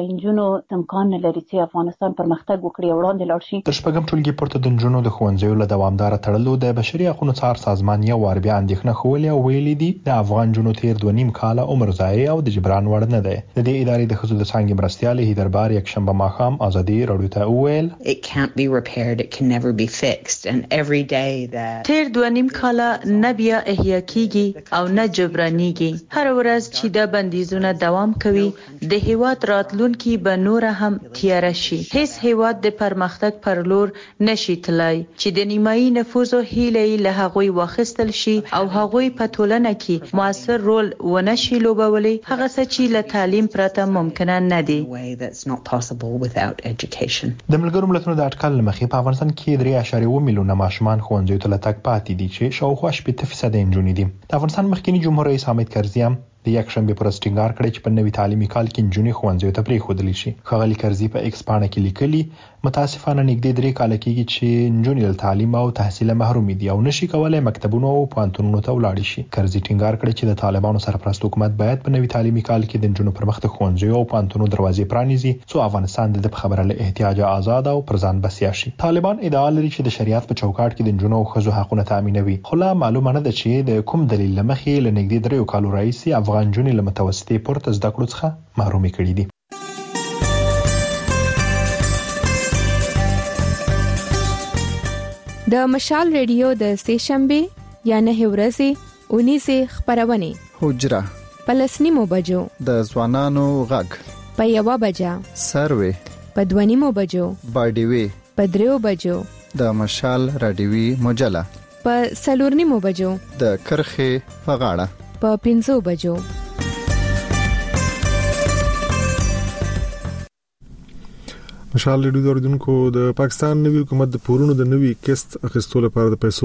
امکان نه لري چې افغانستان پرمختګ وکړي او وړاندې لاړ شي. تر شپږم ټولګي پورته د نجونو د ښوونځیو له دوامدار تړلو د بشري حقوقو څار سازمان یو وار بیا اندېښنه خولې او ویلي دي د افغان جنو تیر 2.5 کال عمر ضایع او د جبران وړ نه دی. د دې ادارې د ښځو د څانګې مرستیال هیدربار یک شنبه ماښام ازادي راډیو ته وویل It can't be repaired, it can never be fixed, and every day that تیر 2.5 کال نه بیا احیا کیږي او نه جبرانيږي. هر ورځ چې د بندیزونه دوام کوي د هیواد راتلونکي به نور هم تیار شي. هیڅ هیواد د پرمختګ پر لور نشي تلای چې د نیمایي نفوذ هیلې له هغوی واخیستل شي او هغوی په ټولنه کې موثر رول ونشي لوبولی. هغه څه چې له تعلیم پرته ممکن نه دي. د ملګرو ملتونو د اټکل مخې په افغانستان کې 3.1 میلیونه ماشومان ښوونځیو ته لټک پاتې دي چې شاوخوا 80% نجونې دي. د افغانستان مخکنی جمهور رئیس حامد کرزي هم د یک شنبه پر سټینګار کړی چې په نوي تعلیمي کال کې نجونې ښوونځیو ته پریښودل شي. ښاغلي کرزي په ایکس پاڼه کې لیکلي متاسفانه نږدې 3 کال کېږي چې نجونې له تعلیم او تحصیل محروم دي او نشي کولای مکتبونو او پوهنتونونو ته ولاړ شي. کرزي ټینګار کړی چې د طالبانو سرپرست حکومت باید په نوي تعلیمي کال کې د نجونو پر مخ د ښوونځیو او پوهنتونونو دروازې پرانیزي څو افغانستان د خبره له احتیاج آزاد او پر ځان بسیا شي. طالبان ادعا لري چې د شریعت په چوکاټ کې د نجونو او ښځو حقوقونه تامینوي. خو لا معلومه نه ده چې د کوم دلیل لمخې له نږدې 3 کالو راهیسې افغان نجونې له متوسطې پورته زده کړو څخه محرومې کړي دي. د مشال ریډیو د سهشنبه یا نه ورځې 19 خبرونه حجره پلسنیمو بجو د ځوانانو غږ په 1 بجه سروي په 2 بجو باډیوي په 3 بجو د مشال رادیوي مجله په 4 بجو د کرخه په غاړه په 5 بجو. مشال ریډیو دوردونکو د پاکستان نوی حکومت د پورونو د نوی قسط اخیستلو لپاره د پیسو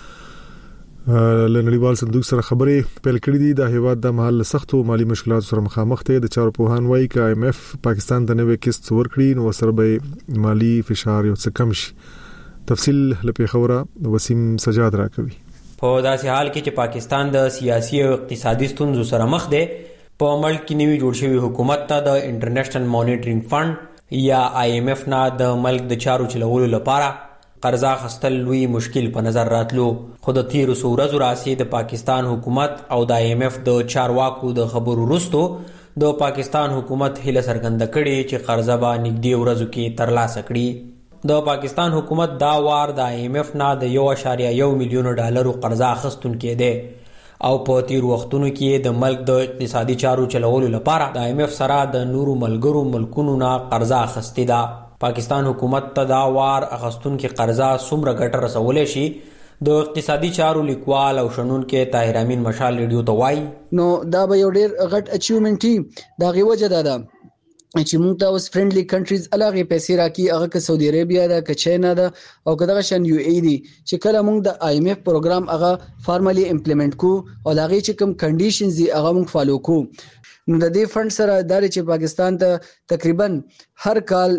لنړیوال صندوق سره خبرې پیل کړې دي. د هیواد د محل سختو مالی مشکلاتو سره مخامخ دی. د چارو پوهان وایي چې آی ایم ایف پاکستان ته نوی قسط ورکړي نو سره به مالی فشار یو څه کم شي. تفصیل لپاره خبره وسیم سجاد راکوي. په داسې حال کې چې پاکستان د سیاسي او اقتصادي ستونزو سره مخ دی، په ملک کې نوی جوړ شوی حکومت ته د انټرنیشنل مانیټرینګ فند یا آی ایم ایف نه د ملک د چارو چلولو لپاره قرضه اخیستل لوی مشکل په نظر راتلو. خو د تیرو څو ورځو راځي د پاکستان حکومت او د آی ایم ایف د چارواکو د خبرو وروسته د پاکستان حکومت هیله څرګنده کړې چې قرضه به نږدې ورځو کې ترلاسه کړي. د پاکستان حکومت دا وار د آی ایم ایف نه د 1.1 میلیون ډالرو قرضه اخیستونکی دی او په تیر وختونو کې د ملک د اقتصادي چارو چلولو لپاره د آی ایم ایف سره د نورو ملګرو ملکونو نه قرضه اخیستې ده. پاکستان حکومت ته دا وار اخیستونکو قرضه څومره ګټه رسولی شي د اقتصادي چارو لیکوال او شنونکو طاهر امین مشال ریډیو ته وایي. نو دا به یو ډیر غټ اچیومنټ دا غي وجه ده چې موږ ته اوس فرندلی کنټریز علاوه پیسې راکې هغه که سعودي عربیا ده که چاینا ده او که دغه شان یو ای دي چې کله موږ د آی ایم ایف پروګرام هغه فارملی امپلیمنٹ کو او هغه چې کوم کنډیشنز دي هغه موږ فالو کو. نو د دې فند سره ادارې چې پاکستان ته تقریبا هر کال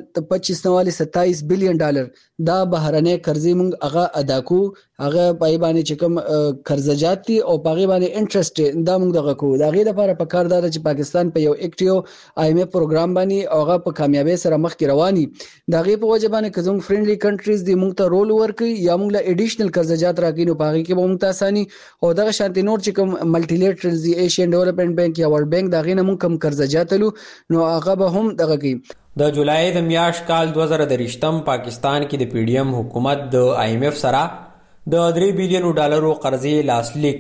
25.27 بلین ډالر دا بهرنۍ قرضې موږ هغه ادا کو. هغه پای باندې چې کوم قرضجات دي او پاغي باندې انټرست دا موږ دغه کو. دا غي لپاره په کار دار چې پاکستان په یو اکټیو آی ایم ایف پروګرام باندې هغه په کامیابی سره مخ کې رواني. دا غي په وجه باندې کوم فرندلی کنټریز دي موږ ته رول ورکړي یا موږ له اډیشنل قرضجات راکې نو پاغي کې به موږ ته اساني او دغه شانتي نور چې کوم ملټیلیټرلز دی ایشین ډیولپمنٹ بانک یا ورلد بانک دا غي نه موږ کم قرضجات لو نو هغه به هم دغه کوي. د جولای د میاشت کال 2023 پاکستان کې د پی ډی ایم حکومت د آی ایم ایف سره د 3 بلین ډالرو قرضې لاسلیک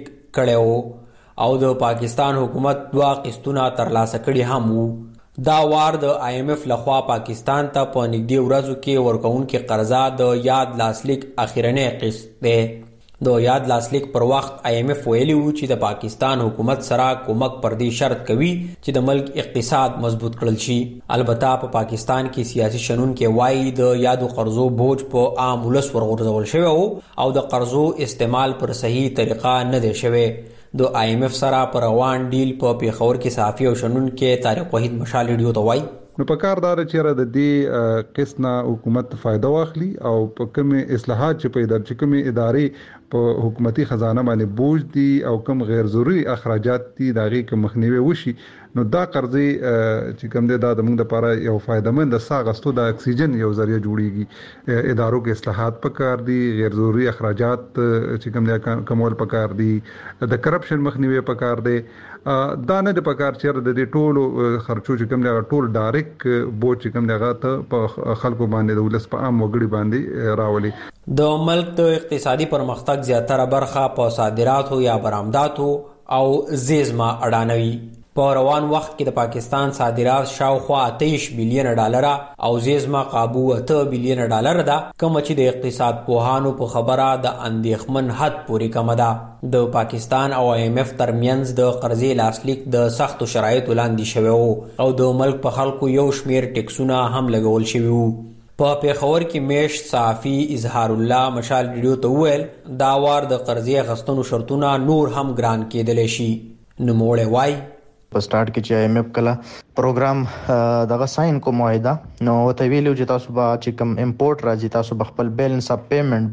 کړو او د پاکستان حکومت 2 قسطونه ترلاسه کړي هم وو. دا وار د آی ایم ایف لخوا پاکستان ته په نږدې ورځو کې ورکوونکو قرضه د یاد لاسلیک اخیرنی قسط دی. د یاد لاسلیک پر وخت آی ایم ایف ویلی و چې د پاکستان حکومت سره کومک پر دې شرط کوي چې د ملک اقتصاد مضبوط کړل شي. البته په پاکستان کې سیاسي شنونکو وایي د یادو قرضو بوج په عام ولس ورغورځول شوی او د قرضو استعمال پر صحیح طریقه نه دی شوی. د آی ایم ایف سره پر روان ډیل په پیښور کې صحافي او شنونکو طارق وحید مشال ریډیو ته وایي. نو په کار دار چې را د دې قسط نه حکومت فائدہ واخلي او په کوم اصلاحات چې په ادارې کوم ادارې په حکومتي خزانه باندې بوج دي او کوم غیر ضروري اخراجات دي دغه کوم مخنیوي وشي نو دا قرضې چې کوم د موږ لپاره یو فائدمن د ساغستو د اکسیجن یو ذریعہ جوړیږي. ادارو کې اصلاحات پکار دي، غیر ضروري اخراجات چې کوم د کمول پکار دي، د کرپشن مخنیوي پکار دي. دا نه د پکار چې د دې ټولو خرچو چې کوم د ټول ډایرک بوج چې کوم دغه ته په خلکو باندې د ولس په عام وګړي باندې راولي. د ملک د اقتصادي پرمختګ زیاتره برخه په صادراتو یا برآمداتو او زیرمه اډانوي. په روان وخت کې د پاکستان صادرات شاوخوا 23 بلین ډالر او زیرمه قابو 8 بلین ډالر ده، کوم چې د اقتصاد پوهانو په خبره د اندېښمن حد پورې کم ده. د پاکستان او IMF ترمنځ د قرضې لاسلیک د سختو شرایطو لاندې شوی وو او د ملک په خلکو یو شمیر ټیکسونه هم لګول شوي وو. په پیښور کې میشت صحافي اظهار الله مشال ریډیو ته وویل دا وار د قرضې اخیستنو شرطونه نور هم ګران کېدلی شي. نوموړی وایي په سٹارټ کې چې IMF کله پروګرام دغه ساين کو معاهده نو ته ویلو چې تاسو به چې کوم امپورټ راځي تاسو به خپل بیلنس اف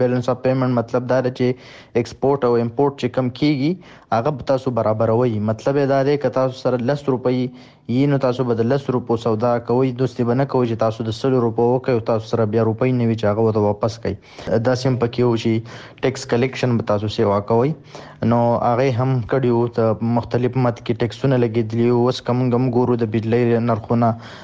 پیمنٹ مطلب دا دی چې ایکسپورټ او امپورټ چې کم کیږي هغه تاسو برابروي. مطلب دا دی چې تاسو سره 10 روپۍ یې نو تاسو به د 10 روپو سودا کوئ، دوستي بنه کوئ چې تاسو د 100 روپو وکړئ تاسو سره بیا روپۍ نه وي چې هغه ته واپس کړئ. دا سیم پکې و چې ټیکس کلیکشن به تاسو سیوا کوئ. نو هغه هم کډیو ته مختلف مت کې ټیکسونه لګیدلی اوس کوم ګورو د بجلی نرخونه،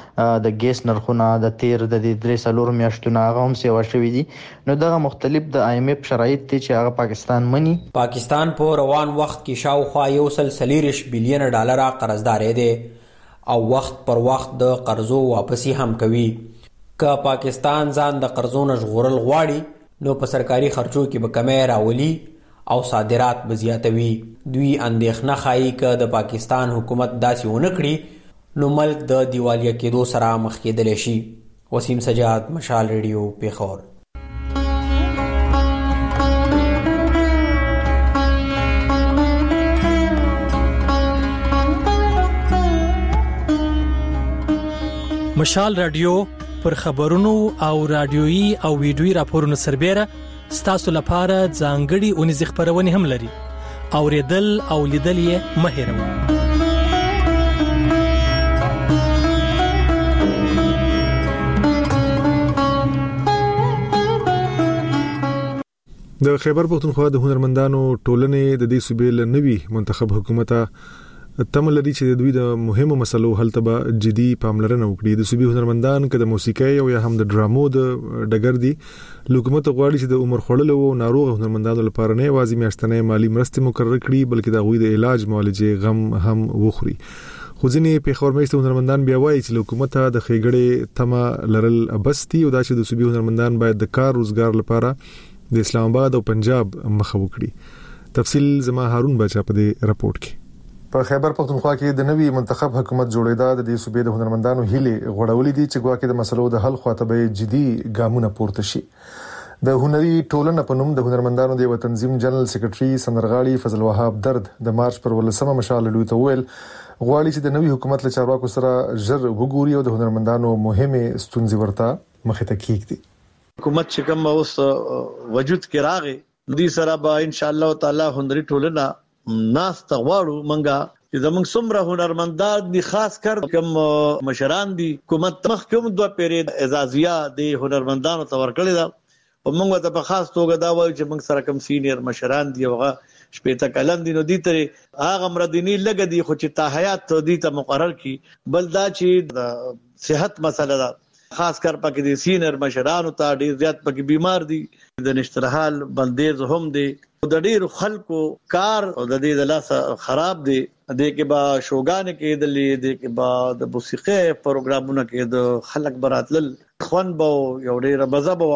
د ګیس نرخونه، د تیر د 3 میاشتونو هغه هم سیوا شوي دي. نو دغه مختلف د IMF شرایط دي چې هغه پاکستان مني. پاکستان په روان وخت کې شاوخوا 140 بلین ډالر قرضدار دی او وخت پر وخت د قرضو واپسی هم کوي. که پاکستان ځان د قرضو نه ژغورل غواړي نو په سرکاري خرچو کې به کمی راولي او صادرات به زیاتوي. دوی اندېښنه ښایي که د پاکستان حکومت داسې ونه کړي نو ملک د دیوالیا کېدو سره مخ کېدلی شي. وسیم سجاد، مشال ریډیو، پیښور. مشال رادیو پر خبرونو او رادیويي او ویډیويي راپورونو سربېره ستاسو لپاره ځانګړي اونیزې خبرونه هم لري. اوریدل او لیدل یې مه هېروئ. د خیبر پختونخوا د هنرمندانو ټولنې د دې صوبې له نوي منتخب حکومت تم لري چې دوی د مهمو مسلو حل ته جدي پاملرنه وکړي. د صوبې هنرمندان که د موسیقۍ او یا هم د ډرامو د ډګر دي حکومت غواړي چې د عمر خړلو او ناروغ هنرمندانو لپاره نه یوازې میاشتنې مالی مرستې مقرر کړي بلکې د غوي د علاج معالجې غم هم وخوري. خو ځینې پیښور میشته هنرمندان بیا وایي چې حکومت د خېګړې تمه لرل ابستی او دا چې د صوبې هنرمندان باید د کار روزګار لپاره د اسلام آباد او پنجاب مخه وکړي. تفصیل زما هارون بچا په دې راپورټ کې. په خیبر پختونخوا کې د نوي منتخب حکومت جوړېدا د دې صوبې د هنرمندانو هیله غوړولې دي چې ګواکې د مسلو د حل خواته به جدي ګامونه پورته شي. د هنري ټولنې په نوم د هنرمندانو د تنظیم جنرال سیکریټري سندرغاړي فضل وهاب درد د مارچ پر 18 مشال ډیو ته ویل غواړي چې د نوي حکومت له چارواکو سره ژر وګوري او د هنرمندانو مهمه ستونزې ورته مخه ته کیږي. حکومت چې کوم اوس وجود کې راغی دوی سره به ان شاء الله تعالی هنري ټولنه ناس تغواړو منګه چې زمونږ څومره هنرمندان دي خاص کر کوم مشران دي حکومت مخ کوم دوه پیری اعزازیه د هنرمندانو تور کړی دا او موږ ته په خاص توګه دا وایو چې موږ سره کوم سینیر مشران دي هغه شپېته کلن دي نو دي تر هغه مردنی لګ دي خو چې تاحیات دي ته مقرر کی بل دا چې صحت مسله ده خاص کر پکې د سینیر مشرانو ته ډیر زیات پکې بیمار دي د نشترحال بندیز هم دي د ډیر خلکو کار او د دې د لاس خراب دي د کې با شوګان کې د کې با د موسیقي پروګرامونه کې د خلک براتل خوان بو یو ډیر مزه بو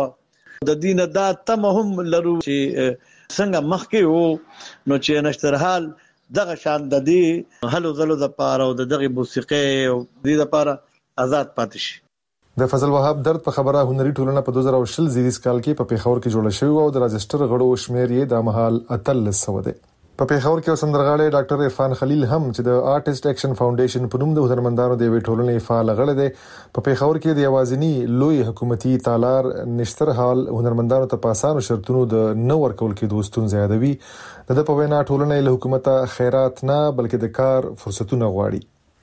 د دینه دا تم هم لرو چې څنګه مخکې وو نو چې نشترحال دغه شان د دې هلو زلو د پاره او دغه موسیقي او د لپاره آزاد پاتې شي. د فضل وهاب درد په خبره هنري ټولنه په 2020 زیریس کال کې په پیښور کې جوړه شوې او د راجستر غړو شمیر یې د مهال 1300 ده. په پیښور کې سندرغاړي ډاکټر عرفان خلیل هم چې د آرټیست اکشن فاونډیشن په نوم د هنرمندانو د وی ټولنې فعال غړی دی په پیښور کې د یوازینی لوی حکومتي تالار نشتر حال هنرمندانو ته پاسانو شرطونو د نو ورکول کې دوستون زیادوي. د په وینا ټولنې له حکومت خیرات نه بلکې د کار فرصتونه غواړي.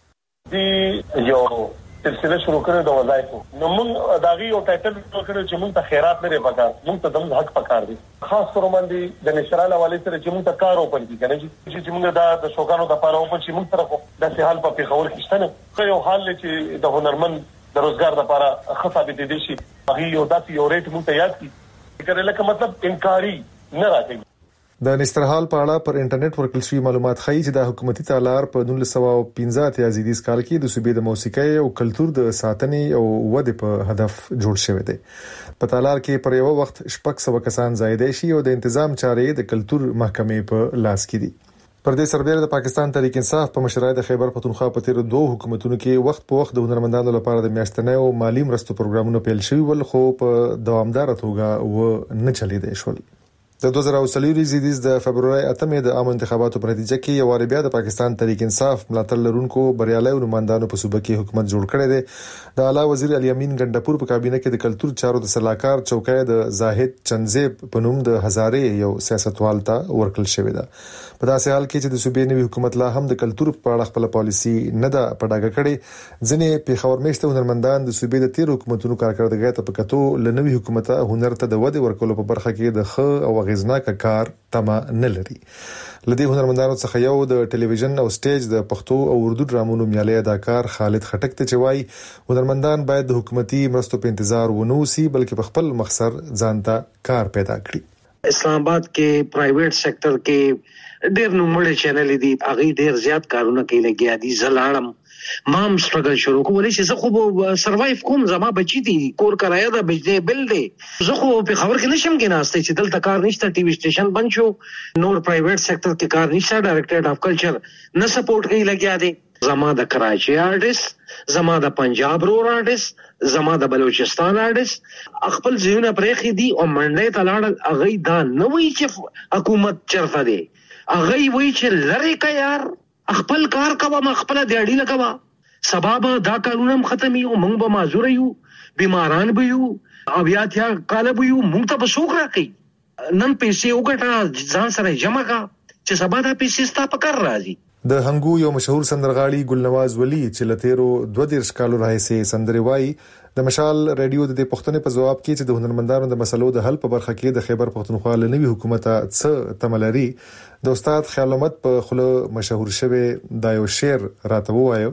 دی یو سلسله شروع کړو د وظایفو نو موږ داغي او ټایټل کړو چې موږ ته خیرات لري پکار موږ ته د حق پکار دي خاص طور باندې د نشرال حواله سره چې موږ ته کار وکړي کنه چې موږ د شوکانو د پاره وکړو چې موږ طرف د سهال په پیښور کې شته نه یو حال چې د هنرمند د روزګار لپاره خصابه دي شي هغه یو داسې یو ریټ موږ ته یاد کی کړه لکه مطلب انکاری نه راځي د نسترحال په اړه پر انټرنیټ ورکړل شوی معلومات ښیي چې د حکومتي تالار په 1915 اتیازیدي کال کې د صوبې د موسیقۍ او کلچر د ساتنې او ودې په هدف جوړ شوی دی. په تالار کې پر یو وخت شپږ سو کسان زائد شي او د تنظیم چارې د کلچر محکمې په لاس کې دي. پر دې سربېره د پاکستان تحریک انصاف په مشرۍ د خیبر پختونخوا په تیر دوه حکومتونو کې وخت په وخت د هنرمندانو لپاره د میاشتنۍ او مالی مرستو پروګرامونه پیل شوي ول خو په دوامدار توګه و نه چلیدای شول. د 2023 زیدیز د فبرवरी 8 د عام انتخاباتو په نتیجه کې یو وار بیا د پاکستان تحریک انصاف ملاتړ لرونکو بریالي نمائندانو په صوبه کې حکومت جوړ کړی دی. د اعلی وزیر علي امین ګندپور په کابینه کې د کلچر چارو د سلاکار چوکۍ د زاهد چنزیب په نوم د هزارې یو سیاستوال ته ورکړل شوی دی. په داسې حال کې چې د صوبې نوي حکومت لا هم د کلچر په اړه خپل پالیسی نه ده پډاګه کړې ځنې پیښور میشته هنرمندان د صوبې د تیر حکومتونو کارکړدګۍ ته پکاتو لنوي حکومت هنر ته د ودې ورکولو په برخه کې د خ او غیزناک کار تمه نه لري. لدی هنرمندانو څخه یو د ټلویزیون او سټیج د پښتو او اردو ډرامونو معیاري اداکار خالد خټک ته چوي هنرمندان باید د حکومتي مرستو په انتظار ونوسي بلکې په خپل مخسر ځانته کار پیدا کړي. اسلام آباد کې پرایویټ سېکټر کې ډېر نوموړي چینل دي هغه ډېر زیات کارونه کوي لګیا دي زلاړم مام سټرګل شروع کولای شي زه خو سروایو کوم زما بچی دي کور کرایه ده بجلی بل دی زه خو په خبر کې نشم کې ناشته چې دلته کار نشته ټي وي سټیشن بند شو نور پرایویټ سېکټر کې کار نشته ډایریکټریټ اف کلچر نه سپورټ کوي لګیا دي زما د کراچي آرټیست زما د پنجاب رور آرټیست زما د بلوچستان آرټیست خپل ځونه پرېخي دي او منډه ته لاړ اغه دا نه وی چې حکومت چرته دی اغه وی چې لری کا یار خپل کار کوه ما خپل دیاړي لګوا سبب دا قانون ختمي او موږ به معذور یو بیماران به یو او بیا تیا کال به یو موږ ته بسوک راکې نن پیسې وګټه ځان سره جمع کا چې سبا دا پیسې ستا په کار راځي. د هنګو یو مشهور سندرغاړي ګلنواز ولی چې لتیرو 22 کالو راهیسې سندري وای د مشال رادیو د پښتنې په جواب کې چې د هنرمندانو د مسلو د حل په برخه کې د خیبر پختونخوا لنوي حکومت څخه تملري د استاد خیال احمد په خله مشهور شوی دا یو شعر راته وایو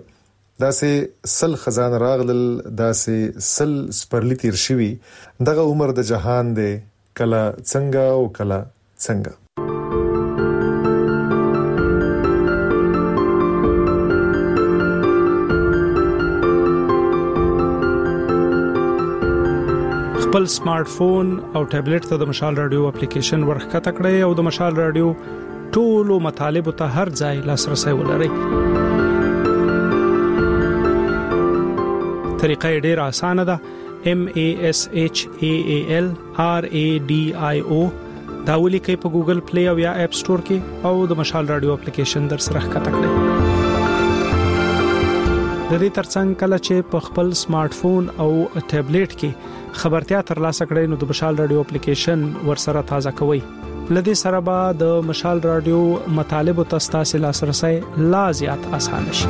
داسې سل خزان راغلل داسې سل سپرلی تیر شوی دغه عمر د جهان دی کله څنګه او کله څنګه. خپل سمارټ فون او ټابلیټ ته د مشال رادیو اپلیکیشن ورخته کړئ او د مشال رادیو ټولو مطالب ته هر ځای لاسرسي ولرئ. طریقه ډیره اسانه ده MASHAAL RADIO دا ولیکئ په ګوګل پلی او یا اپ سٹور کې او د مشال رادیو اپلیکیشن در سره ښکته کړئ. د دې ترڅنګ کله چې په خپل سمارټ فون او ټابلیټ کې خبرتیا ترلاسه کړئ نو د مشال رادیو اپلیکیشن ورسره تازه کوئ. لدې سره به د مشال رادیو مطالب او تاسو لاسرسي لا زیات آسان شي.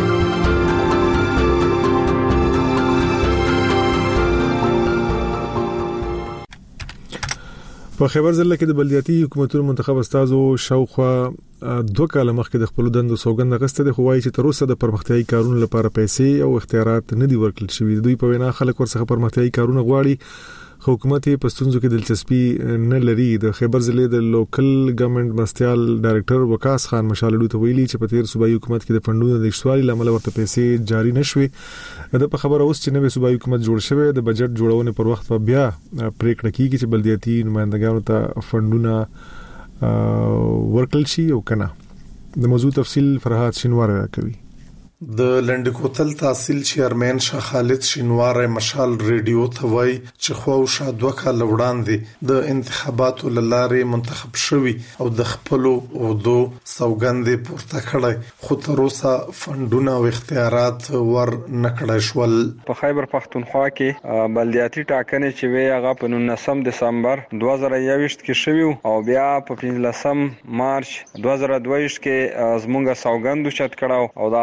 په خیبر ضلع کې د بلدیاتي حکومتونو منتخب استادو شاوخوا 2 کال مخکې د خپل دندو سوګند غسته د خوای چې تر اوسه د پرمختیايي کارونو لپاره پیسې او اختیارات نه دي ورکړل شوی. دوی په وینا خلک ورڅخه پرمختیايي کارونه غواړي حکومت په ستونزو کې دلچسپي نه لري. د خیبر ضلع د لوکل ګورنمنت مرستيال ډایریکټر وقاص خان مشالډو ته ویلي چې په تیر صوبایي حکومت کې د فندونو د اشتوالي لامل ورته پیسې جاري نشوي. د په خبره اوس چې نوې صوبایي حکومت جوړ شوی د بجټ جوړونې پر وخت بیا پریکړه کیږي چې بلدیاتي نمائندګانو ته فندونه ورکړل شي او کنه. د موضوع تفصیل فرحات شینوار راکوي. د لندکوتل تحصیل چیرمن شاه خالد شینوار مشال ریډیو ته وای چې خو شا 2 کال وړاندې د انتخاباتو لاره منتخب شوی او د خپل او دو سوګند پورته کړی خو تر اوسه فندونه او اختیارات ور نکړای شول. په خیبر پختونخوا کې بلدیاتي ټاکنې چې وی هغه په 19 دسمبر 2021 کې شوی او بیا په 15 مارچ 2022 کې زمونږ سوګند چت کړه او دا غینه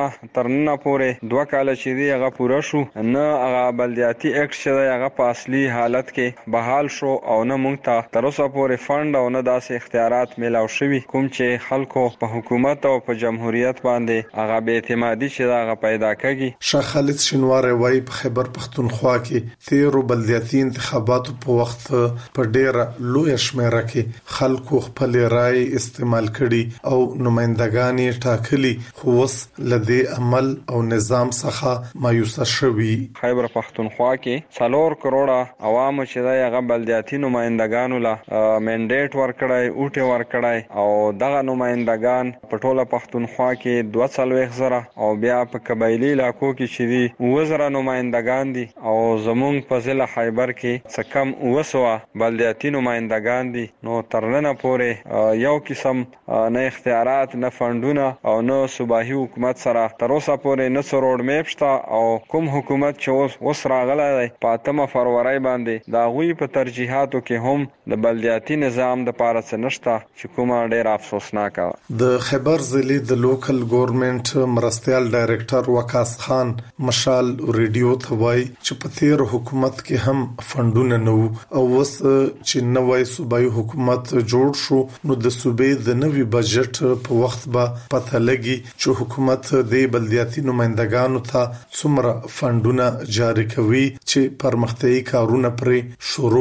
ترنه پورې 2 کال چې دی هغه پوره شو نه هغه بلدیاتي اکټ چې هغه په اصلي حالت کې بحال شو او نه مونږ ته تر اوسه پورې فند او نه داسې اختیارات ملاو شوي کوم چې خلکو په حکومت او په جمهوریت باندې هغه بې اعتمادي چې هغه پیدا کړي. شاه خالد شینوار وایي په خیبر پښتونخوا کې 13 بلدیاتي انتخاباتو په وخت په ډیره لوی شمیره کې خلکو خپل رائے استعمال کړي او نمائندګان ټاکلي خو وس لدی عمل او نظام څخه مایوسه شوي. خیبر پښتونخوا کې 4 کروڑه عوام چې دغه بلدیاتي نمائندګانو لا منډیټ ورکړای اوټه ورکړای او دغه نمائندګان په ټوله پښتونخوا کې 240,000 او بیا په قبایلی علاقو کې چې دي 1000 نمائندګان دي او زمونږ په ضلع خیبر کې څه کم 200 بلدیاتي نمائندګان دي. نو ترنه پورې یو قسم نه اختیارات نه فندونه او نه صوبایي حکومت سره تر اوسه پورې نه څه روډ میپ شته او کوم حکومت چې اوس راغلی دی په 8 فروری باندې دا غوي په ترجیحاتو کې هم د بلدیاتي نظام د پاره څه نشته چې کومه ډیر افسوسناک. د خیبر ضلع د لوکل ګورنمنت مرستيال ډایریکټر وقاص خان مشال ریډیو ته وایي چې په تیر حکومت کې هم فندونه نه او وس چې نوې صوبایي حکومت جوړ شو نو د صوبې د نوي بجټ په وخت به پته لګي چې حکومت د بلدیاتي نمائندګانو ته څومره فندونه جاری کوي چې پرمختیايي کارونه پرې شروع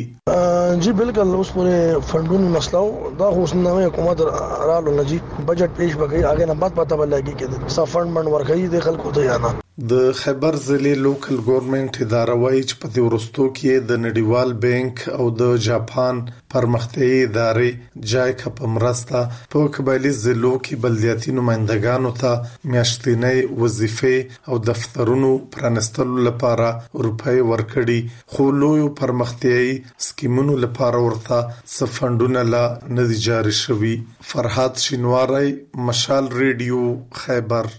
کړي. جی بالکل اوس پورې فندونو مسله دا اوس نوې حکومت رالو نه جی بجټ پیش بګي اگے نه بعد پته ولګي چې څه فند ورکړي د خلکو ته یا نه. د خیبر ضلع لوکل ګورنمنت اداره وایي چې په دې ورستو کې د نړیوال بانک او د جاپان پرمختیايي ادارې جایکا په مرسته په قبایلی ضلعو کې بلدیاتي نمائندګانو ته میاشتنۍ وظیفې او دفترونو پرانستلو لپاره روپۍ ورکړي خو لوی پرمختیايي سکیمونو لپاره ورته څه فندونه لا نه دي جاري شوي. فرحات شینواری مشال ریډیو خیبر.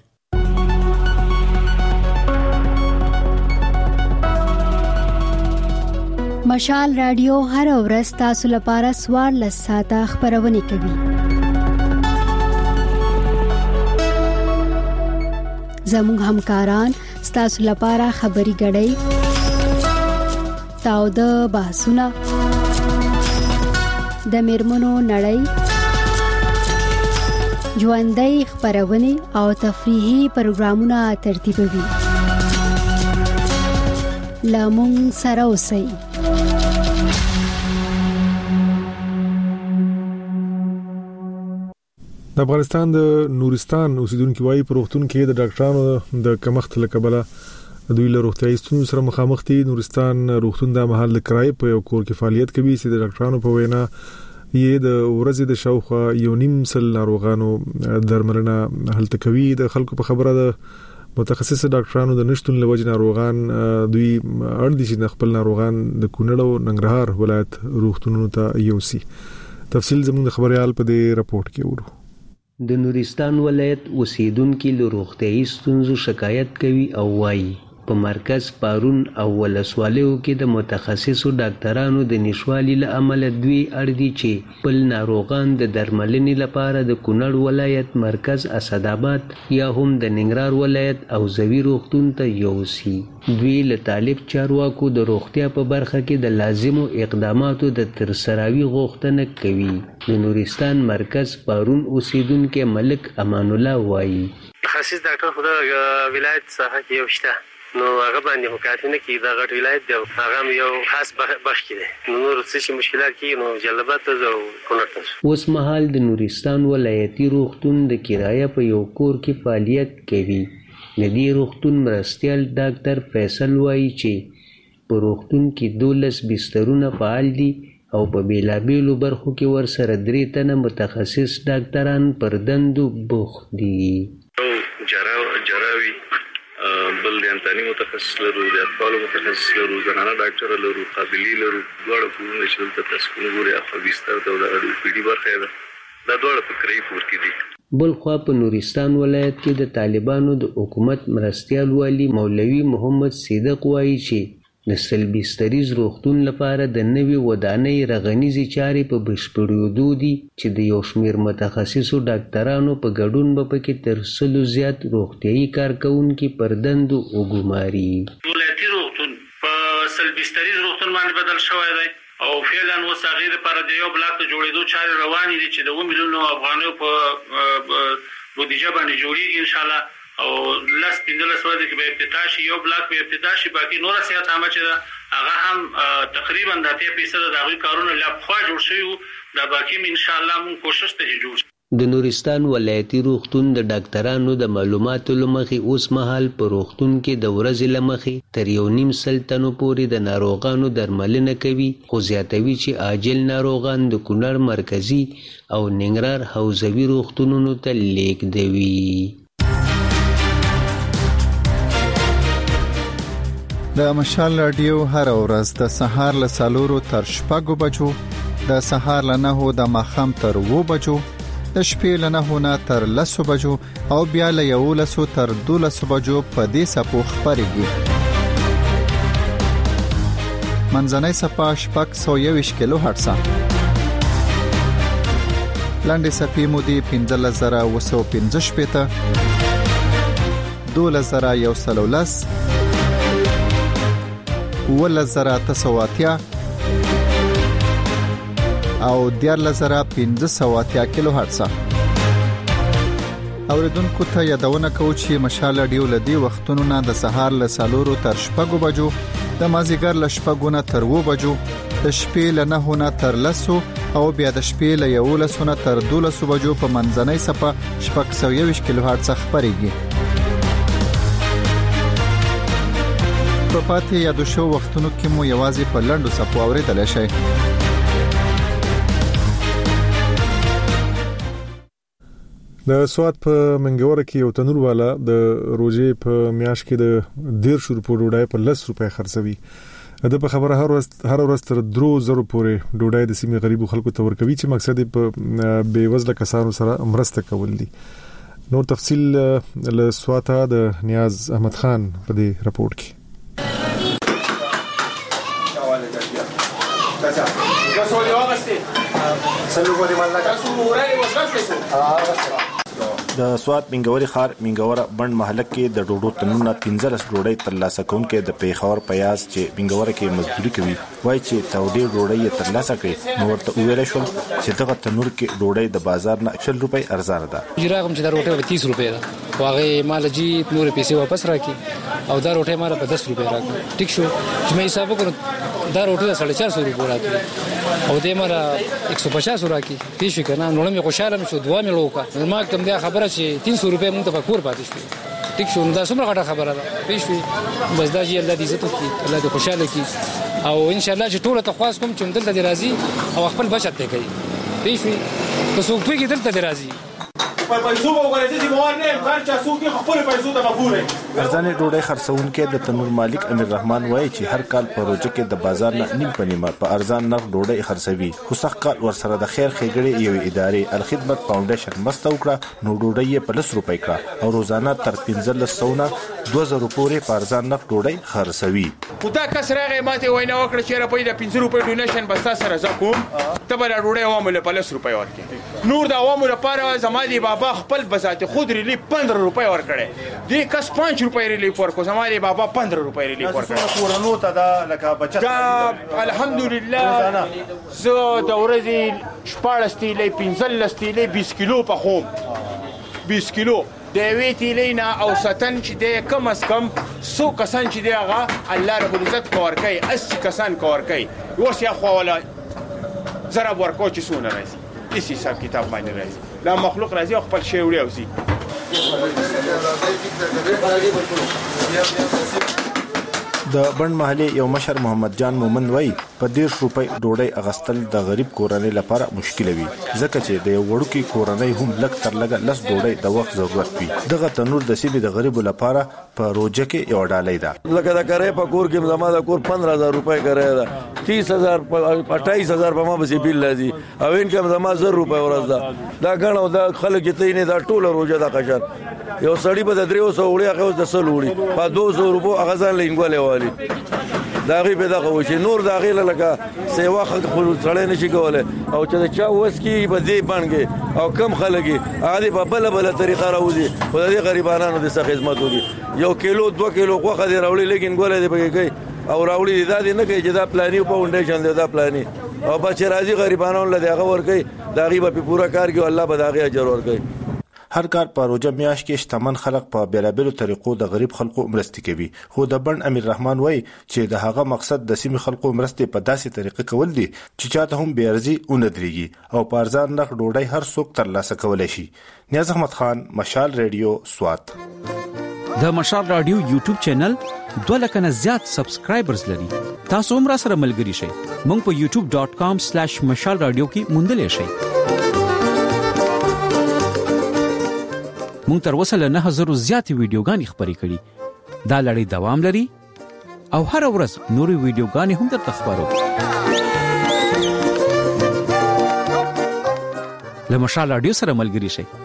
مشال رادیو هر ورځ تاسو لپاره 14 ساعته خبرونه کوي. زموږ همکاران تاسو لپاره خبري غړي تاو د بحثونه د میرمنو نړۍ ژوندۍ خبرونه او تفریحي پروګرامونه ترتیبوي. لامون سره اوسئ. د افغانستان د نورستان اوسیدونکو وايي په روغتون کې د ډاکټرانو د کمښت لکبله دوی له روغتیايي ستونزو سره مخامخ دي. نورستان روغتون د محل کرای په یو کور کې فعالیت کوي چې د ډاکټرانو په وینا یې د ورځې د شاوخوا 1.5 ناروغانو درملنه هلته کوي. د خلکو په خبره د متخصص ډاکټرانو د نشټون لوجه ناروغان دوی اړ دي چې خپل ناروغان د کونړ او ننګرهار ولایت روغتونونو ته یوسي. تفصیل زموږ خبريال په دې راپورټ کې ورو. د نورستان ولایت اوسیدونکو له روغتیايي ستونزو شکایت کوي او وایي په مرکز پارون او ولسوالیو کې د متخصصو ډاکټرانو د نشوالي له امله دوی اړ دي چې خپل ناروغان د درملنې لپاره د کونړ ولایت مرکز اسداباد یا هم د ننګرهار ولایت او زوی روغتون ته یوسي. دوی له طالب چارواکو د روغتیا په برخه کې د لازمو اقداماتو د ترسراوي غوښتنه کوي. د نورستان مرکز پارون اوسیدونکو ملک امان الله وایي متخصص ډاکټر خو د ولایت څخه کې یو شته نو هغه باندې مکاتنه کې د غټ ولایت دی هغه یو خاص بخش کې نو نور څه مشکلات کې نو جلبات ته او کونړ اوس مهال د نورستان ولایتي روغتون د کرایه په یو کور کې فعالیت کوي. ندی روغتون مرستيال ډاکټر فیصل وایي چې په روغتون کې 12 بسترونه فعال دي او په بیلابیلو برخو کې ورسره 3 تنه متخصص ډاکټران پر دندو بوخت دي. جراوي بل د انتاني متخصص لرو د اطفال متخصص لرو زنانه ډاکټر لرو قابلی لرو دواړه کورونه چې د تاسو ګوري اخو بستر د پی ډي برخه ده دا دواړه په کرای پور کې دي. بل خو په نورستان ولایت کې د طالبانو د حکومت مرستيال والی مولوي محمد صدیق وایي چې د سلبستریز روغتون لپاره د نوي ودانۍ رغنیزي چارې په بشپړېدو دي چې د یو شمېر متخصصو ډاکټرانو په ګډون به پکې تر 100 زیات روغتیایي کارکوونکي پر دندو وګماري. ولایتي روغتون په سلبستریز روغتون باندې بدل شوی دی او فعلا اوس هغې دپاره د یو بلاک د جوړېدو چارې روانې دي چې د 2 میلیونو افغانیو په بودیجه باندې جوړېږي انشاءالله او 10-15 ورځې کې به افتتاح شي. یو بلاک به افتتاح شي، باقي نوره صحت عامه چې ده هغه هم تقریبا د 80% د هغوی کارونه لا پخوا جوړ شوي وو، دا باقي هم انشاءالله مونږ کوشش ته چې جوړ شي. د نورستان ولایتي روغتون د ډاکټرانو د معلوماتو لمخې اوس مهال په روغتون کې د ورځې لمخې تر 1.5 تنو پورې د ناروغانو درملنه کوي، خو زیاتوي چې عاجل ناروغان د کونړ مرکزي او ننګرهار حوزوي روغتونونو ته لیږدوي. د مشال رادیو هر ورځ د سهار له 4 تر 6 بجو، د سهار له 9 د ماښام تر 2 بجو، د شپې له 9 تر 10 بجو او بیا له 11 تر 12 بجو په دې سپو خبرېږي. منځنۍ سپا 621 کیلو هرتز، لاندې سپې مودې 15015 12110 11980 او 14580 کیلو هرتز. اوریدونکو ته یادونه کوم چې مشال رادیو لدی وختونو نه د سهار له 4 تر 6 بجو، د مازیګر له 6 تر 2 بجو، د شپې له 9 تر 10 او بیا د شپې له 11 تر 12 بجو په منځنۍ سپه 621 کیلو هرتز خبرېږي. په پاتې یادو شو وختونو کې مو یوازې په لنډو سپو اوریدل شي. د سواد په منګوره کې یو تنور والا د روزې په میاش کې د 1.5 روپو ډوډۍ په 10 روپۍ خرڅوي. د په خبره هر ورځ تر 3000 پورې ډوډۍ د سیمې غریبو خلکو ته ورکوي چې مقصد په بیوزله کسانو سره مرسته کول دي. نور تفصیل له سواته د نیاز احمد خان په دې راپورټ کې. د سواد منګوري خار منګوره بند محله کې د ډوډو تنونه 15 ډوډۍ ترلاسه کوونکې د پیښور پیاز چې منګوره کې مزدوري کوي وای چې تودې ډوډۍ ترلاسه کړي نو ورته ویل شو چې دغه تنور کې ډوډۍ د بازار نه 80 روپۍ ارزانه ده. جراغم چې دا ډوډۍ 30 روپۍ ده، واغې مال جی نور پیسې واپس راکې او دا ډوډۍ مال په 10 روپۍ راکې. ټیک شو چې مې حساب وکړ دا ډوډۍ 450 روپۍ راکې او دې مال 150 راکې. پیښ کنه نو مې خوشاله شو، دوا مې لوکا ما کوم دا خبره چې 300 روپۍ مونږ ته پکور پاتې شو. ټیک شو دا څومره غټه خبره ده. پیښ بس دا چې الله دې عزت وکړي، الله دې خوشاله کړي او ان شاء الله چې ټول ته خواص کوم چې دلته راځي او خپل بچت ته کوي. پیښ که څوک په کې دلته راځي په پیسو وګورئ چې مور نه کار چا څوک خپل پیسو ته مغبورې. ارزانه ډوډۍ خرڅونکې د تنور مالک امیر رحمان وایي چې هر کال په روزه کې د بازار نه نیم پنیمه په ارزان نرخ ډوډۍ خرڅوي، خو سخت کال ورسره د خیر ښېګړې یو ادارې الخدمت فاونډیشن مسته وکړه نو ډوډۍ یې په 10 روپۍ کړه او روزانه تر 1500 نه 2000 پورې په ارزان نرخ ډوډۍ خرڅوي. خدا کس راغی ماته وینا وکړه چې را په 15 روپۍ ډونیشن بستا سره زکوم ته به ډوډۍ عوامو په 10 روپۍ ورکړي. نور د عوامو لپاره زمادي بابا خپل بذات خود ریلیف 15 روپۍ ورکړي، دې کس 5 روپۍ ریلیف ورکو، زمادي بابا 15 روپۍ ریلیف ورکړي. کورونو ته دا لکه بچت الحمدلله زه د ورځې 14 تیلې 15 تیلې 20 کیلو په خوم 20 کیلو د وی تیلینا او ستن چې د کم اس کم 100 کسان چې دغه الله رب العزت کور کوي 80 کسان کور کوي اوس یا خو ولا زرا ورکو چې سونه راځي دې حساب کتاب باندې راځي لا مخلوق راځي خپل شی وړي اوسي. د بند محلي یو مشر محمد جان مومن وای په 10 روپۍ ډوډۍ اغستل د غریب کورنۍ لپاره مشکل وي ځکه چې د وړوکی کورنۍ هم لک تر لګ لس ډوډۍ د وخت ضرورت وي. دغه تنور د سیمې د غریبو لپاره په روزه کې یو ډالۍ ده. لکه دا کرے په کور کې زما د کور 15000 روپۍ کرے ده 30000 28000 په ما به بیل لازم او انکم زما 1000 روپۍ ورځ ده دا غنو دا خلک ته نه دا ټوله روزه دا قشر یو سړی په 300 وړي هغه د 100 وړي په 200 روپو هغه ځان لینګولې والی دا غي به دغه وشي نور دا غي لکه سیوا خو سړی نشي کوله او چې چا وس کی به دې بانګي او کم خلګي عادي په بل طریقه راوځي خو دې غریبانو د څه خدمت وکي 1 کیلو 2 کیلو غوخه دی راوړي لیکن ګوله دې بګي کوي او راوړي دا دې نه کوي چې دا پلاني فاونډیشن دی دا پلاني او بچ راځي غریبانو له دغه ور کوي دا غي به پورا کار کوي الله به دا غي اجر ور کوي. هر کال په روزه میاشت کې شتمن خلک په بیلابېلو طریقو د غریب خلکو مرستې کوي خو د بڼ امیر رحمان وایي چې د هغه مقصد د سیمې خلکو مرستې په داسې طریقه کول دي چې چاته هم بې ارزي ونه درېږي او په ارزان نرخ ډوډۍ هر څوک ترلاسه کولی شي. نیاز احمد خان، مشال ریډیو، سوات. د مشال رادیو یوټیوب چینل 2 لک نه زیات سبسکرایبرز لري. تاسو هم را سره ملګری شئ. مونږ په youtube.com/مشال رادیو کې موندلې شئ. مونږ تر اوسه له 9000 زیاتې ویډیوګانې خپرې کړي. دا لړۍ دوام لري او هر ورځ نورې ویډیوګانې هم درته خپرو. له مشال رادیو سره ملګری شئ.